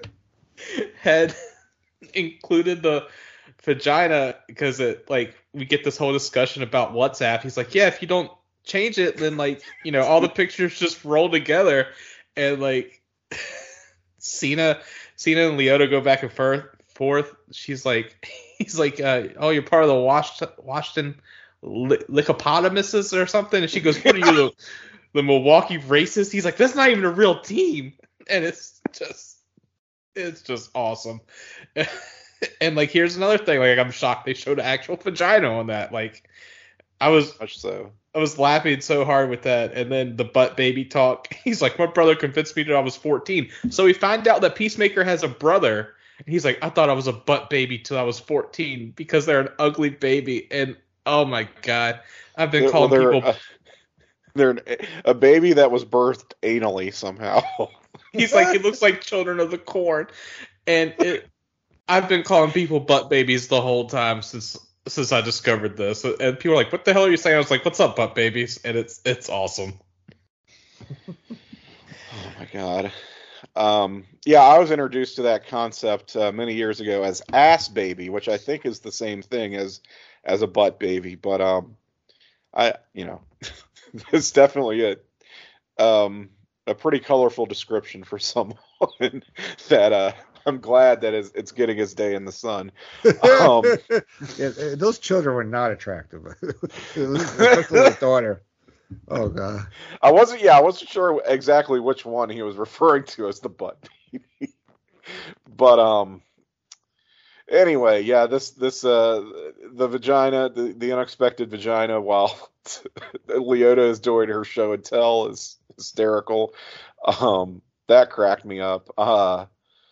had included the vagina because it like we get this whole discussion about WhatsApp. He's like, yeah, if you don't change it, then like, you know, all the pictures just roll together. And like Cena Cena and Leota go back and forth forth. She's like he's like, uh, oh, you're part of the Was- Washington Lycopotamuses or something. And she goes, what are you, the, the Milwaukee Racists? He's like, that's not even a real team. And it's just, it's just awesome. And like, here's another thing. Like, I'm shocked they showed an actual vagina on that. Like, I was, Much so. I was laughing so hard with that. And then the butt baby talk. He's like, my brother convinced me that I was fourteen. So we find out that Peacemaker has a brother. And he's like, I thought I was a butt baby till I was fourteen because they're an ugly baby. And oh my God, I've been Well, calling they're, people. uh, they're an, a baby that was birthed anally somehow. He's like, it looks like Children of the Corn. And it, I've been calling people butt babies the whole time since since I discovered this. And people are like, what the hell are you saying? I was like, what's up, butt babies? And it's it's awesome. Oh my God. Um, yeah, I was introduced to that concept uh, many years ago as ass baby, which I think is the same thing as as a butt baby. But um, I, you know, it's definitely a um a pretty colorful description for someone that uh. I'm glad that it's, it's getting his day in the sun. Um, yeah, those children were not attractive. Especially his daughter. Oh God. I wasn't. Yeah, I wasn't sure exactly which one he was referring to as the butt baby. But um. Anyway, yeah, this this uh the vagina, the, the unexpected vagina, while Leota is doing her show and tell is hysterical. Um, that cracked me up. Uh.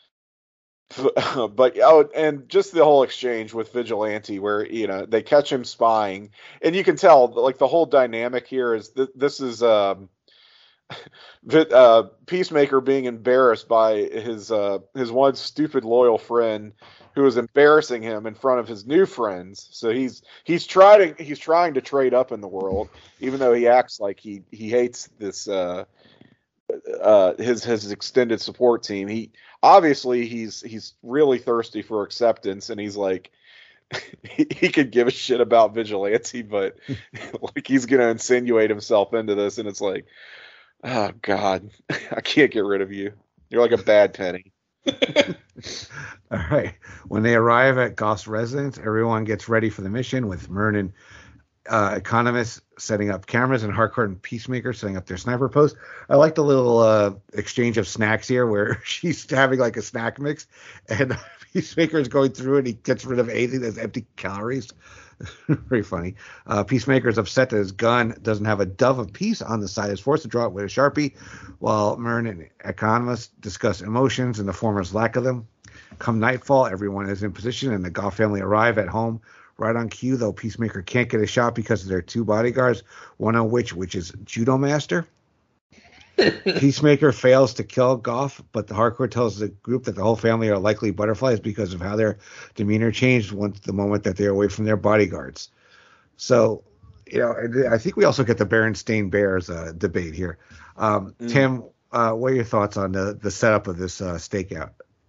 But oh, and just the whole exchange with Vigilante, where you know they catch him spying, and you can tell like the whole dynamic here is th- this is um, uh, Peacemaker being embarrassed by his uh, his one stupid loyal friend who is embarrassing him in front of his new friends. So he's he's trying he's trying to trade up in the world, even though he acts like he he hates this uh, uh, his his extended support team. He Obviously, he's he's really thirsty for acceptance, and he's like, he, he could give a shit about Vigilante, but like he's gonna insinuate himself into this, and it's like, oh God, I can't get rid of you. You're like a bad penny. All right. When they arrive at Goth's residence, everyone gets ready for the mission with Murn and uh, Economist setting up cameras and Harcourt and Peacemaker setting up their sniper post. I like the little uh, exchange of snacks here where she's having like a snack mix and Peacemaker is going through and he gets rid of anything that's empty calories. Very funny. Uh, Peacemaker is upset that his gun doesn't have a dove of peace on the side. He's forced to draw it with a Sharpie while Murn and Economist discuss emotions and the former's lack of them. Come nightfall, everyone is in position and the Goth family arrive at home right on cue, though Peacemaker can't get a shot because of their two bodyguards, one on which which is Judo Master. Peacemaker fails to kill Goff, but the Harcourt tells the group that the whole family are likely butterflies because of how their demeanor changed once the moment that they're away from their bodyguards. So, you know, I think we also get the Berenstain Bears uh, debate here. Um, mm. Tim, uh, what are your thoughts on the, the setup of this uh, stakeout?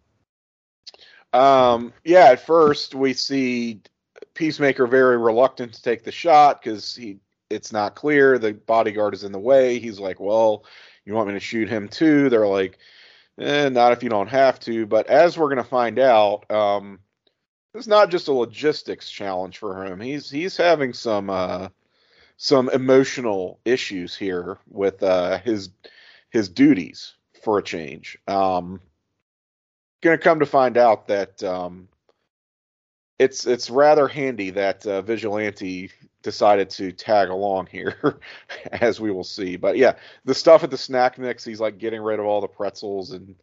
Um, yeah, at first we see Peacemaker very reluctant to take the shot because he it's not clear. The bodyguard is in the way. He's like, well, you want me to shoot him too? They're like, eh, not if you don't have to. But as we're going to find out, um, it's not just a logistics challenge for him. He's he's having some uh, some emotional issues here with uh, his his duties for a change. Um, going to come to find out that um, it's it's rather handy that uh, Vigilante decided to tag along here, as we will see. But yeah, the stuff at the snack mix, he's like getting rid of all the pretzels, and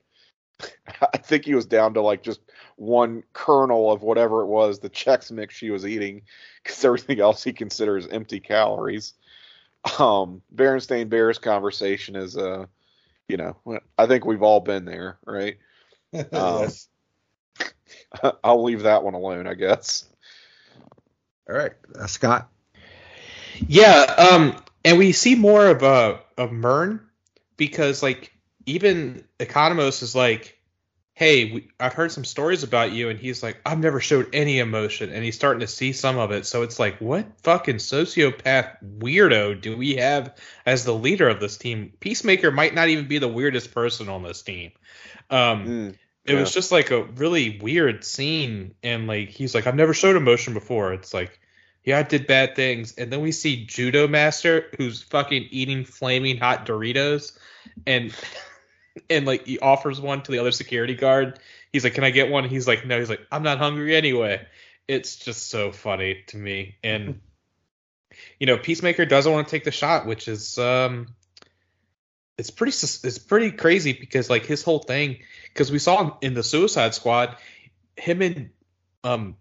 I think he was down to like just one kernel of whatever it was, the Chex Mix she was eating, because everything else he considers empty calories. Um, Berenstain Bears conversation is, uh, you know, I think we've all been there, right? Yes. Um, I'll leave that one alone, I guess. All right, uh, Scott. Yeah, um, and we see more of uh, of Murn because, like, even Economos is like, hey, we, I've heard some stories about you, and he's like, I've never showed any emotion, and he's starting to see some of it. So it's like, what fucking sociopath weirdo do we have as the leader of this team? Peacemaker might not even be the weirdest person on this team. Um, mm, yeah. It was just like a really weird scene, and like he's like, I've never showed emotion before. It's like, yeah, I did bad things. And then we see Judo Master, who's fucking eating flaming hot Doritos, and and like he offers one to the other security guard. He's like, can I get one? He's like, no. He's like, I'm not hungry anyway. It's just so funny to me. And you know, Peacemaker doesn't want to take the shot, which is um, it's pretty it's pretty crazy because like his whole thing, because we saw in the Suicide Squad, him and um.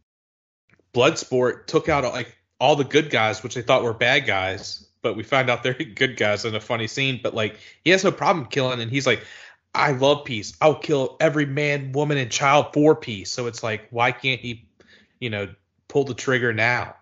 Bloodsport took out like all the good guys, which they thought were bad guys, but we find out they're good guys in a funny scene. But like, he has no problem killing, and he's like, I love peace. I'll kill every man, woman, and child for peace. So it's like, why can't he, you know, pull the trigger now?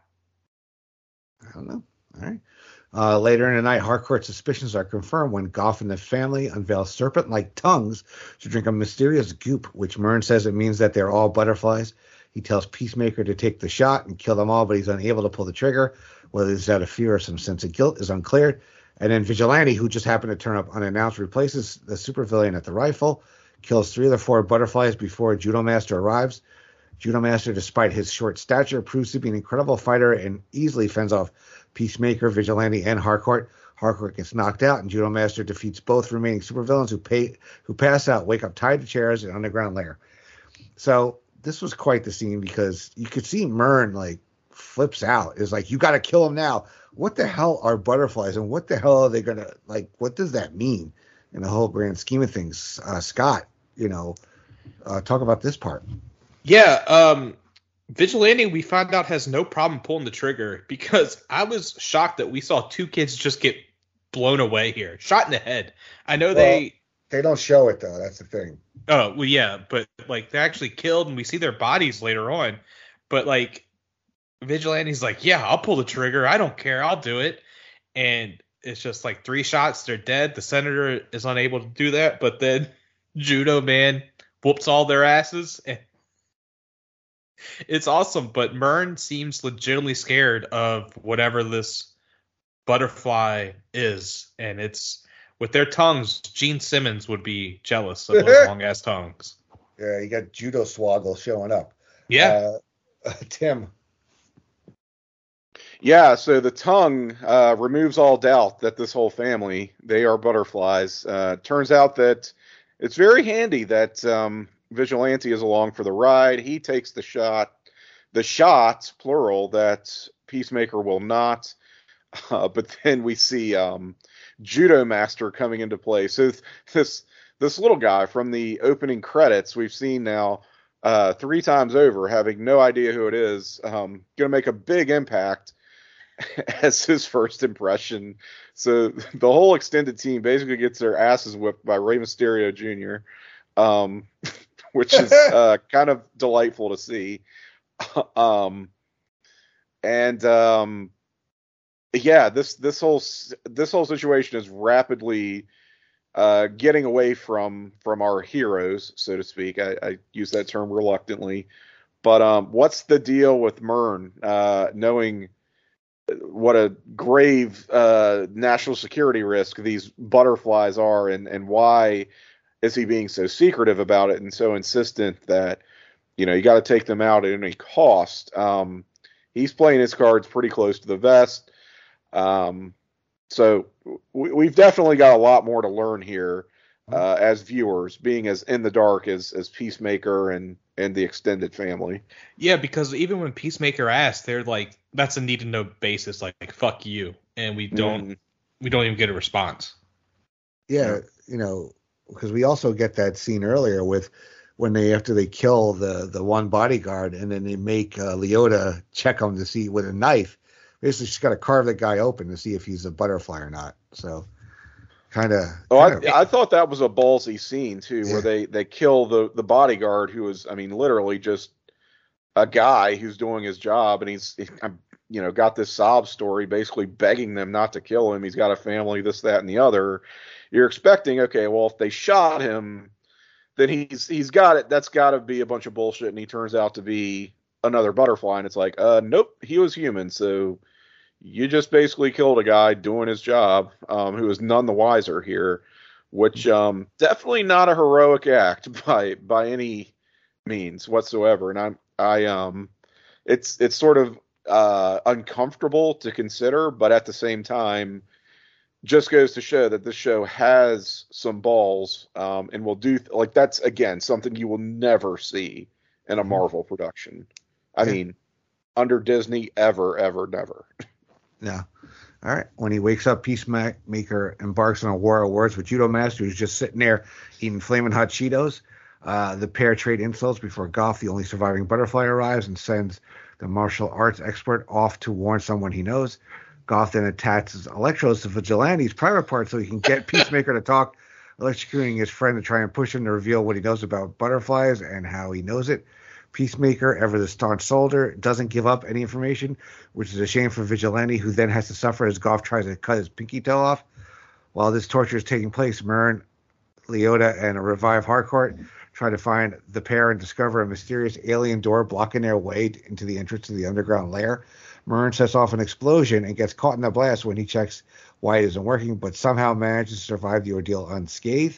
I don't know. All right. Uh, later in the night, Harcourt's suspicions are confirmed when Goff and the family unveil serpent-like tongues to drink a mysterious goop, which Murn says it means that they're all butterflies. He tells Peacemaker to take the shot and kill them all, but he's unable to pull the trigger. Whether it's out of fear or some sense of guilt is unclear. And then Vigilante, who just happened to turn up unannounced, replaces the supervillain at the rifle, kills three of the four butterflies before Judo Master arrives. Judo Master, despite his short stature, proves to be an incredible fighter and easily fends off Peacemaker, Vigilante, and Harcourt. Harcourt gets knocked out, and Judo Master defeats both remaining supervillains who pay, who pass out, wake up tied to chairs in an underground lair. So this was quite the scene because you could see Murn like flips out. Is like, you got to kill him now. What the hell are butterflies, and what the hell are they gonna like? What does that mean in the whole grand scheme of things? Uh, Scott, you know, uh, talk about this part. Yeah, um, Vigilante, we found out, has no problem pulling the trigger because I was shocked that we saw two kids just get blown away here, shot in the head. I know well, they they don't show it though. That's the thing. Oh, well, yeah, but, like, they're actually killed, and we see their bodies later on. But, like, Vigilante's like, yeah, I'll pull the trigger. I don't care. I'll do it. And it's just, like, three shots. They're dead. The Senator is unable to do that. But then Judo Man whoops all their asses. And it's awesome. But Murn seems legitimately scared of whatever this butterfly is. And it's... with their tongues, Gene Simmons would be jealous of those long-ass tongues. Yeah, you got Judo Swoggle showing up. Yeah. Uh, uh, Tim. Yeah, so the tongue uh, removes all doubt that this whole family, they are butterflies. Uh, turns out that it's very handy that um, Vigilante is along for the ride. He takes the shot, the shot, plural, that Peacemaker will not. Uh, but then we see... Um, Judo Master coming into play. So this this little guy from the opening credits, we've seen now uh, three times over, having no idea who it is. Um, going to make a big impact as his first impression. So the whole extended team basically gets their asses whipped by Rey Mysterio Junior, um, which is uh, kind of delightful to see. Um, and um, yeah, this this whole this whole situation is rapidly uh, getting away from from our heroes, so to speak. I, I use that term reluctantly, but um, what's the deal with Murn? Uh, knowing what a grave uh, national security risk these butterflies are, and and why is he being so secretive about it and so insistent that, you know, you got to take them out at any cost? Um, he's playing his cards pretty close to the vest. Um, so we, we've definitely got a lot more to learn here uh, as viewers, being as in the dark as, as Peacemaker and, and the extended family. Yeah, because even when Peacemaker asks, they're like, that's a need to know basis, like, like fuck you. And we don't, mm. we don't even get a response. Yeah. You know, because we also get that scene earlier with when they, after they kill the, the one bodyguard and then they make uh, Leota check him to see with a knife. Basically, she's got to carve that guy open to see if he's a butterfly or not. So, kind of. Oh, I, I thought that was a ballsy scene too, yeah. where they, they kill the, the bodyguard who was, I mean, literally just a guy who's doing his job, and he's, you know, got this sob story, basically begging them not to kill him. He's got a family, this, that, and the other. You're expecting, okay, well, if they shot him, then he's he's got it. That's got to be a bunch of bullshit, and he turns out to be another butterfly, and it's like, uh, nope, he was human, so. You just basically killed a guy doing his job, um, who is none the wiser here, which um, definitely not a heroic act by by any means whatsoever. And I'm I um, it's it's sort of uh, uncomfortable to consider, but at the same time, just goes to show that this show has some balls, um, and will do th- like that's again something you will never see in a Marvel production. I mean, under Disney, ever, ever, never. Yeah. All right. When he wakes up, Peacemaker embarks on a war of words with Judo Master, who's just sitting there eating flaming hot Cheetos. Uh, the pair trade insults before Goff, the only surviving butterfly, arrives and sends the martial arts expert off to warn someone he knows. Goff then attaches Electros to Vigilante's private part so he can get Peacemaker to talk, electrocuting his friend to try and push him to reveal what he knows about butterflies and how he knows it. Peacemaker, ever the staunch soldier, doesn't give up any information, which is a shame for Vigilante, who then has to suffer as Goff tries to cut his pinky toe off. While this torture is taking place, Murn, Leota, and a revived Harcourt try to find the pair and discover a mysterious alien door blocking their way into the entrance to the underground lair. Murn sets off an explosion and gets caught in the blast when he checks why it isn't working, but somehow manages to survive the ordeal unscathed.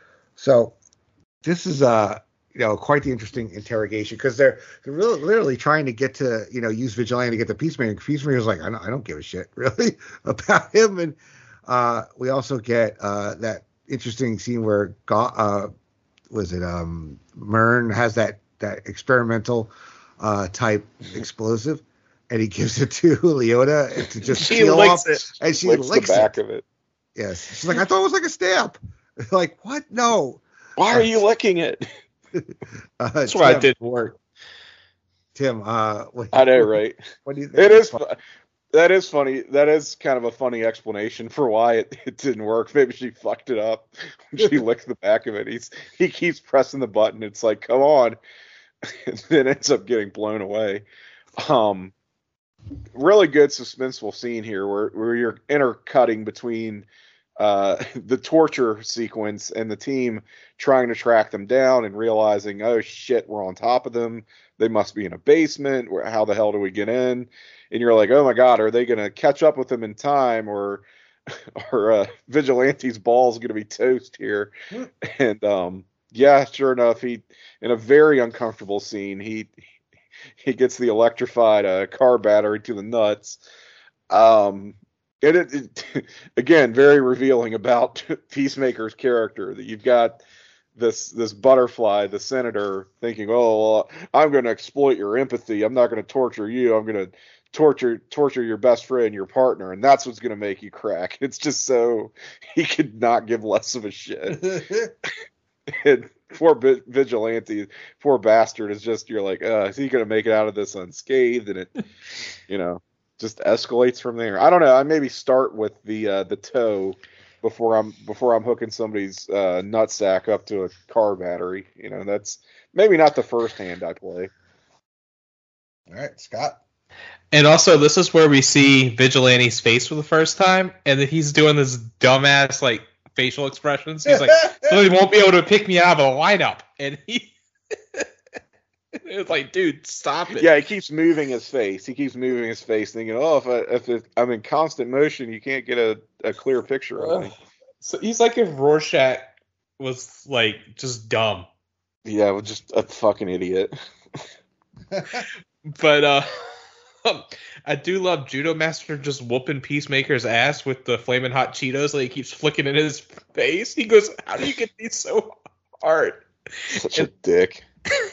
So this is a... Uh, you know, quite the interesting interrogation, because they're they're really, literally trying to get to, you know, use Vigilante to get the Peacemaker. Peacemaker's like, I don't, I don't give a shit really about him. And uh, we also get uh, that interesting scene where Go- uh, was it um, Murn has that that experimental uh, type explosive, and he gives it to Leota to just she peel licks off, it. and she licks, licks the back it. of it. Yes, she's like, I thought it was like a stamp. Like, what? No. Why are you licking it? Uh, That's Tim, why it didn't work. Tim, uh, what, I know, right? What do you think? It is. That is funny. That is kind of a funny explanation for why it, it didn't work. Maybe she fucked it up. She licked the back of it. He's he keeps pressing the button. It's like, come on, and then ends up getting blown away. Um, really good suspenseful scene here, where where you're intercutting between uh the torture sequence and the team trying to track them down and realizing, oh shit, we're on top of them. They must be in a basement. Where how the hell do we get in? And you're like, oh my god, are they going to catch up with them in time, or or uh, Vigilante's balls going to be toast here? And um, yeah, sure enough, he in a very uncomfortable scene, he he gets the electrified uh, car battery to the nuts. Um, and it, it again, very revealing about Peacemaker's character, that you've got this this butterfly, the senator, thinking, oh, well, I'm going to exploit your empathy. I'm not going to torture you. I'm going to torture torture your best friend, your partner, and that's what's going to make you crack. It's just so he could not give less of a shit. and poor vi- vigilante, poor bastard is just, you're like, uh, is he going to make it out of this unscathed? And it, you know, just escalates from there. I don't know. I maybe start with the uh, the toe before I'm before I'm hooking somebody's uh, nutsack up to a car battery. You know, that's maybe not the first hand I play. All right, Scott. And also, this is where we see Vigilante's face for the first time, and then he's doing this dumbass like facial expressions. He's like, "So he won't be able to pick me out of a lineup," and he. It's like, dude, stop it. Yeah, he keeps moving his face. He keeps moving his face, thinking, "Oh, if I, if it, I'm in constant motion, you can't get a, a clear picture of me." So he's like if Rorschach was like just dumb. Yeah, well, just a fucking idiot. But uh, I do love Judo Master just whooping Peacemaker's ass with the flaming hot Cheetos that he keeps flicking in his face. He goes, "How do you get these so hard?" Such and, a dick.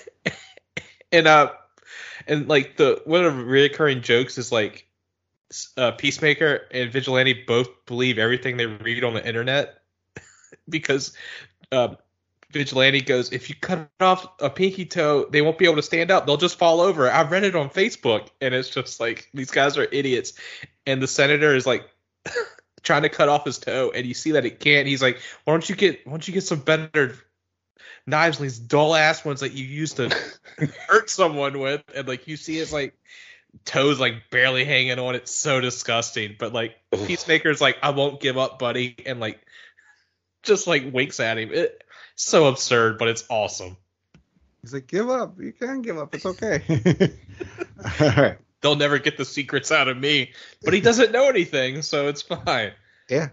And uh, and like the one of the reoccurring jokes is like, uh, Peacemaker and Vigilante both believe everything they read on the internet because uh, Vigilante goes, "If you cut off a pinky toe, they won't be able to stand up. They'll just fall over. I've read it on Facebook," and it's just like these guys are idiots. And the senator is like trying to cut off his toe, and you see that it can't. He's like, "Why don't you get why don't you get some better knives and these dull ass ones that you used to hurt someone with?" And like you see his like toes like barely hanging on. It's so disgusting. But like Peacemaker's like, "I won't give up, buddy," and like just like winks at him. It's so absurd, but it's awesome. He's like, "Give up. You can give up. It's okay." All right. They'll never get the secrets out of me. But he doesn't know anything, so it's fine. Yeah.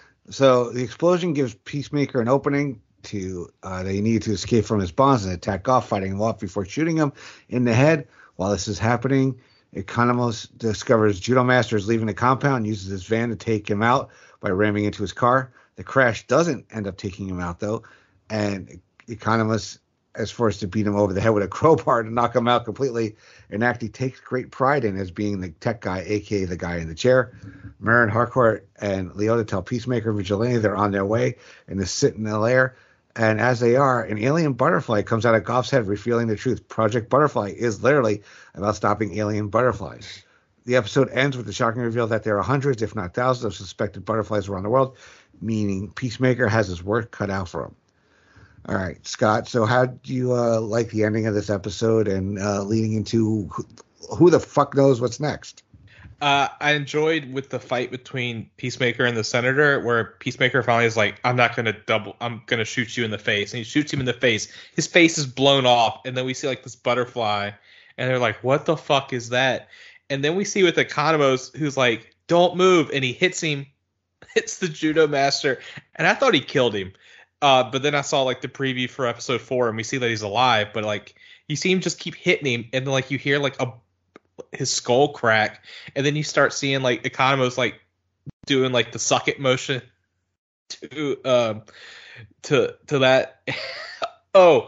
So the explosion gives Peacemaker an opening to uh, they need to escape from his bonds and attack off, fighting him off before shooting him in the head. While this is happening, Economos discovers Judo Master is leaving the compound and uses his van to take him out by ramming into his car. The crash doesn't end up taking him out, though, and Economos is forced to beat him over the head with a crowbar to knock him out completely. And actually takes great pride in as being the tech guy, a k a the guy in the chair. Marin, Harcourt, and Leota tell Peacemaker and Vigilante they're on their way and to sit in the lair. And as they are, an alien butterfly comes out of Goff's head, revealing the truth. Project Butterfly is literally about stopping alien butterflies. The episode ends with the shocking reveal that there are hundreds, if not thousands, of suspected butterflies around the world, meaning Peacemaker has his work cut out for him. All right, Scott, so how do you uh, like the ending of this episode and uh, leading into who, who the fuck knows what's next? Uh, I enjoyed with the fight between Peacemaker and the Senator, where Peacemaker finally is like, "I'm not going to double, I'm going to shoot you in the face." And he shoots him in the face. His face is blown off, and then we see like this butterfly, and they're like, "What the fuck is that?" And then we see with Economos, who's like, "Don't move," and he hits him, hits the Judo Master, and I thought he killed him. Uh, but then I saw like the preview for episode four, and we see that he's alive. But like you see him just keep hitting him, and then like you hear like a his skull crack, and then you start seeing like Economos like doing like the suck it motion to um to to that. Oh,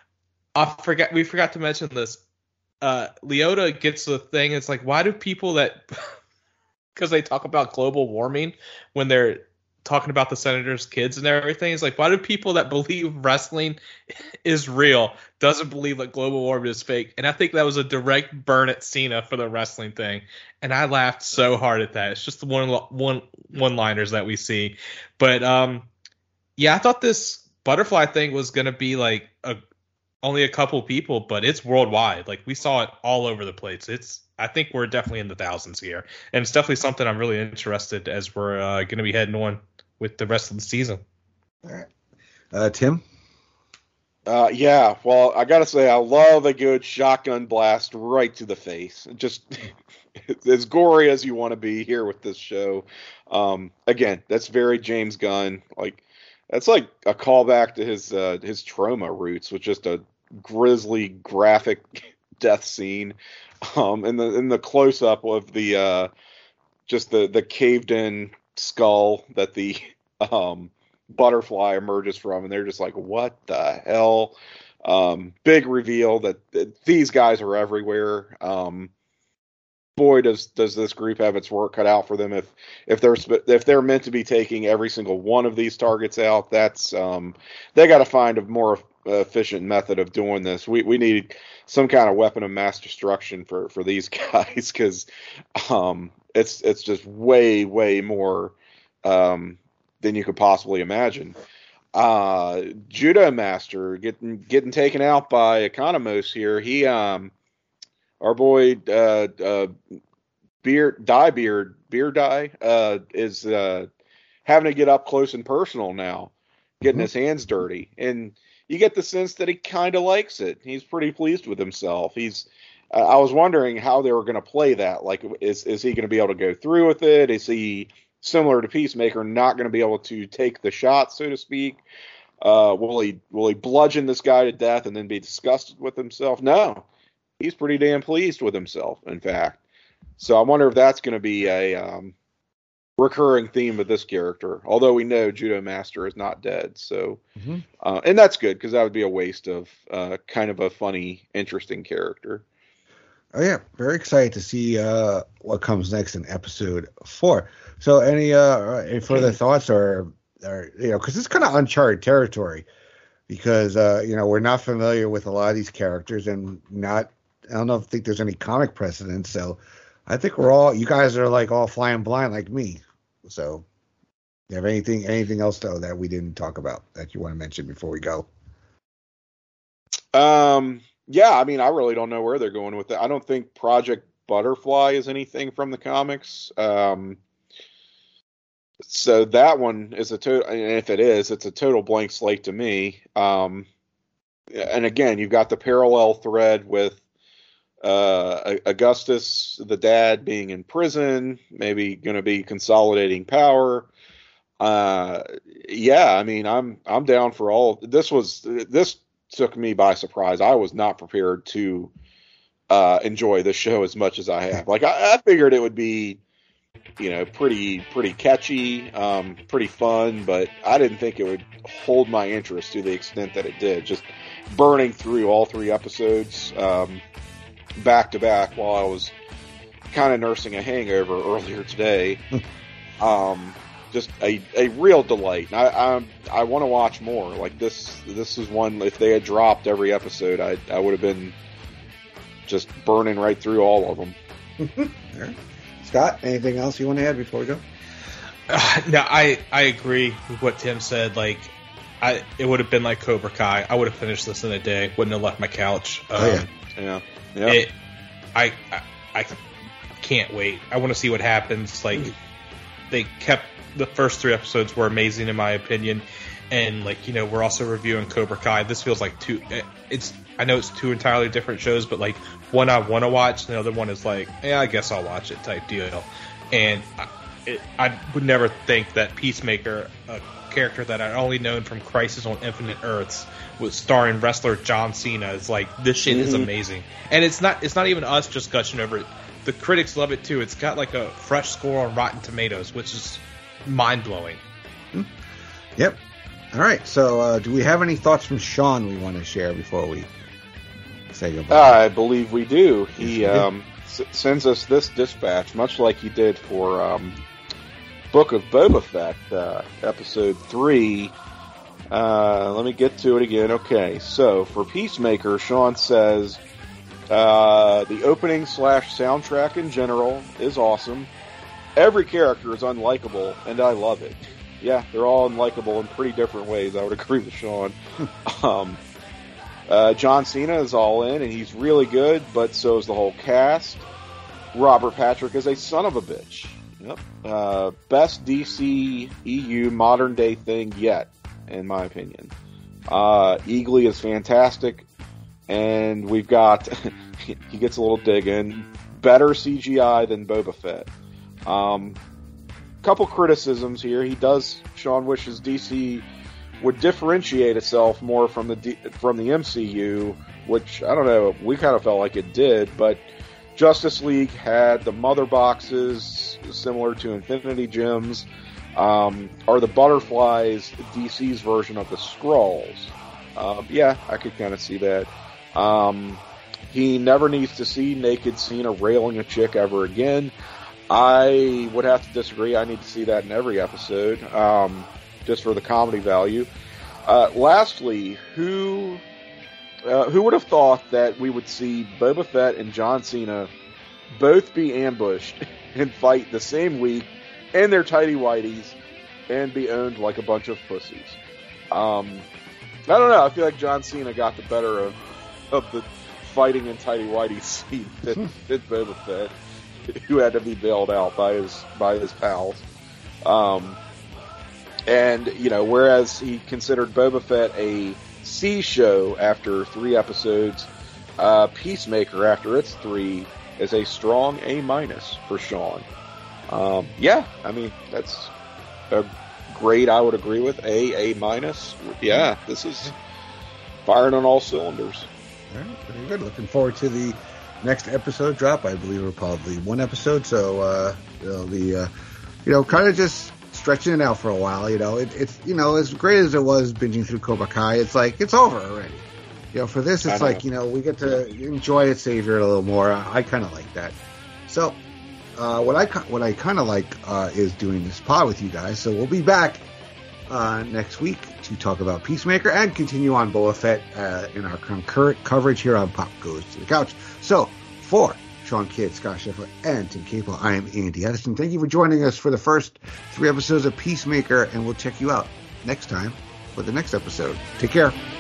I forgot we forgot to mention this. Uh, Leota gets the thing. It's like, why do people that because they talk about global warming when they're talking about the senator's kids and everything. It's like, why do people that believe wrestling is real doesn't believe that global warming is fake? And I think that was a direct burn at Cena for the wrestling thing. And I laughed so hard at that. It's just the one, one, one-liners that we see. But, um, yeah, I thought this butterfly thing was going to be like a, only a couple people, but it's worldwide. Like we saw it all over the place. It's, I think we're definitely in the thousands here. And it's definitely something I'm really interested as we're uh, going to be heading on with the rest of the season. All right. Uh, Tim? Uh, yeah, well, I gotta say, I love a good shotgun blast right to the face. Just as gory as you want to be here with this show. Um, again, that's very James Gunn. Like, that's like a callback to his uh, his Trauma roots, with just a grisly, graphic death scene. Um, and the in the close up of the uh, just the the caved in skull that the um, butterfly emerges from, and they're just like, what the hell? Um, big reveal that, that these guys are everywhere. Um, boy, does does this group have its work cut out for them. If if they're if they're meant to be taking every single one of these targets out, that's um, they got to find a more efficient method of doing this. We we need some kind of weapon of mass destruction for, for these guys because um, it's it's just way way more um, than you could possibly imagine. Uh, Judo Master getting getting taken out by Economos here. He um, our boy uh, uh, Beard Die Beard Beard Die uh, is uh, having to get up close and personal now, getting mm-hmm. his hands dirty, and you get the sense that he kind of likes it. He's pretty pleased with himself. He's. Uh, I was wondering how they were going to play that. Like, is is he going to be able to go through with it? Is he similar to Peacemaker, not going to be able to take the shot, so to speak? Uh, will he will he bludgeon this guy to death and then be disgusted with himself? No, he's pretty damn pleased with himself, in fact. So I wonder if that's going to be a um, recurring theme with this character, although we know Judo Master is not dead. So, mm-hmm. uh, and that's good because that would be a waste of uh, kind of a funny, interesting character. Oh yeah, very excited to see uh, what comes next in episode four. So, any uh, any further thoughts, or, or you know, because it's kind of uncharted territory, because uh, you know we're not familiar with a lot of these characters, and not I don't know if think there's any comic precedents. So, I think we're all you guys are like all flying blind like me. So, you have anything anything else though that we didn't talk about that you want to mention before we go? Um. Yeah, I mean, I really don't know where they're going with it. I don't think Project Butterfly is anything from the comics. Um, so that one is a total, and if it is, it's a total blank slate to me. Um, and again, you've got the parallel thread with uh, Augustus, the dad, being in prison, maybe going to be consolidating power. Uh, yeah, I mean, I'm I'm down for all. This was this. took me by surprise. I was not prepared to uh, enjoy this show as much as I have. Like I, I figured it would be, you know, pretty pretty catchy, um, pretty fun, but I didn't think it would hold my interest to the extent that it did. Just burning through all three episodes um, back to back while I was kind of nursing a hangover earlier today. um, Just a, a real delight. I I, I want to watch more. Like this this is one. If they had dropped every episode, I I would have been just burning right through all of them. All right. Scott, anything else you want to add before we go? Uh, no, I I agree with what Tim said. Like, I it would have been like Cobra Kai. I would have finished this in a day. Wouldn't have left my couch. Um, oh yeah, yeah, yeah. It, I, I I can't wait. I want to see what happens. Like, they kept. The first three episodes were amazing in my opinion, and like you know we're also reviewing Cobra Kai. This feels like two. It's I know it's two entirely different shows, but like one I want to watch, and the other one is like, yeah, I guess I'll watch it type deal. And I, it, I would never think that Peacemaker, a character that I'd only known from Crisis on Infinite Earths, was starring wrestler John Cena. Is like this shit mm-hmm. is amazing, and it's not. It's not even us just gushing over it. The critics love it too. It's got like a fresh score on Rotten Tomatoes, which is mind-blowing. Yep. All right. So, uh, do we have any thoughts from Sean we want to share before we say goodbye? I believe we do. He yes, we um, s- sends us this dispatch, much like he did for um, Book of Boba Fett, uh, episode three. Uh, let me get to it again. Okay. So, for Peacemaker, Sean says, uh, the opening slash soundtrack in general is awesome. Every character is unlikable, and I love it. Yeah, they're all unlikable in pretty different ways. I would agree with Sean. um, uh, John Cena is all in, and he's really good, but so is the whole cast. Robert Patrick is a son of a bitch. Yep. Uh, best D C E U modern day thing yet, in my opinion. Uh, Eagly is fantastic, and we've got, he gets a little dig in, better C G I than Boba Fett. Um, couple criticisms here. He does. Sean wishes D C would differentiate itself more from the D, from the M C U, which I don't know. We kind of felt like it did, but Justice League had the mother boxes similar to Infinity Gems. Um, are the butterflies D C's version of the Skrulls? Uh, yeah, I could kind of see that. Um, he never needs to see naked Cena railing a chick ever again. I would have to disagree. I need to see that in every episode, um, just for the comedy value. Uh, lastly, who uh, who would have thought that we would see Boba Fett and John Cena both be ambushed and fight the same week in their tighty whities and be owned like a bunch of pussies? Um, I don't know. I feel like John Cena got the better of of the fighting in tighty whities scene than, than Boba Fett, who had to be bailed out by his by his pals. Um, and you know, whereas he considered Boba Fett a C show after three episodes, uh, Peacemaker after its three is a strong A minus for Sean. Um, yeah, I mean that's a grade I would agree with. A A minus. Yeah, this is firing on all cylinders. All right, very good. Looking forward to the next episode drop. I believe we're probably one episode, so uh, it'll be, uh, you know, kind of just stretching it out for a while. You know, it, it's you know, as great as it was binging through Cobra Kai, it's like it's over already. You know, for this, it's like you know, we get to enjoy it, savor it a little more. I, I kind of like that. So, uh, what I what I kind of like uh, is doing this pod with you guys. So we'll be back uh, next week to talk about Peacemaker and continue on Boba Fett uh, in our concurrent coverage here on Pop Goes to the Couch. So, for Sean Kidd, Scott Scheffler, and Tim Capel, I am Andy Edison. Thank you for joining us for the first three episodes of Peacemaker, and we'll check you out next time for the next episode. Take care.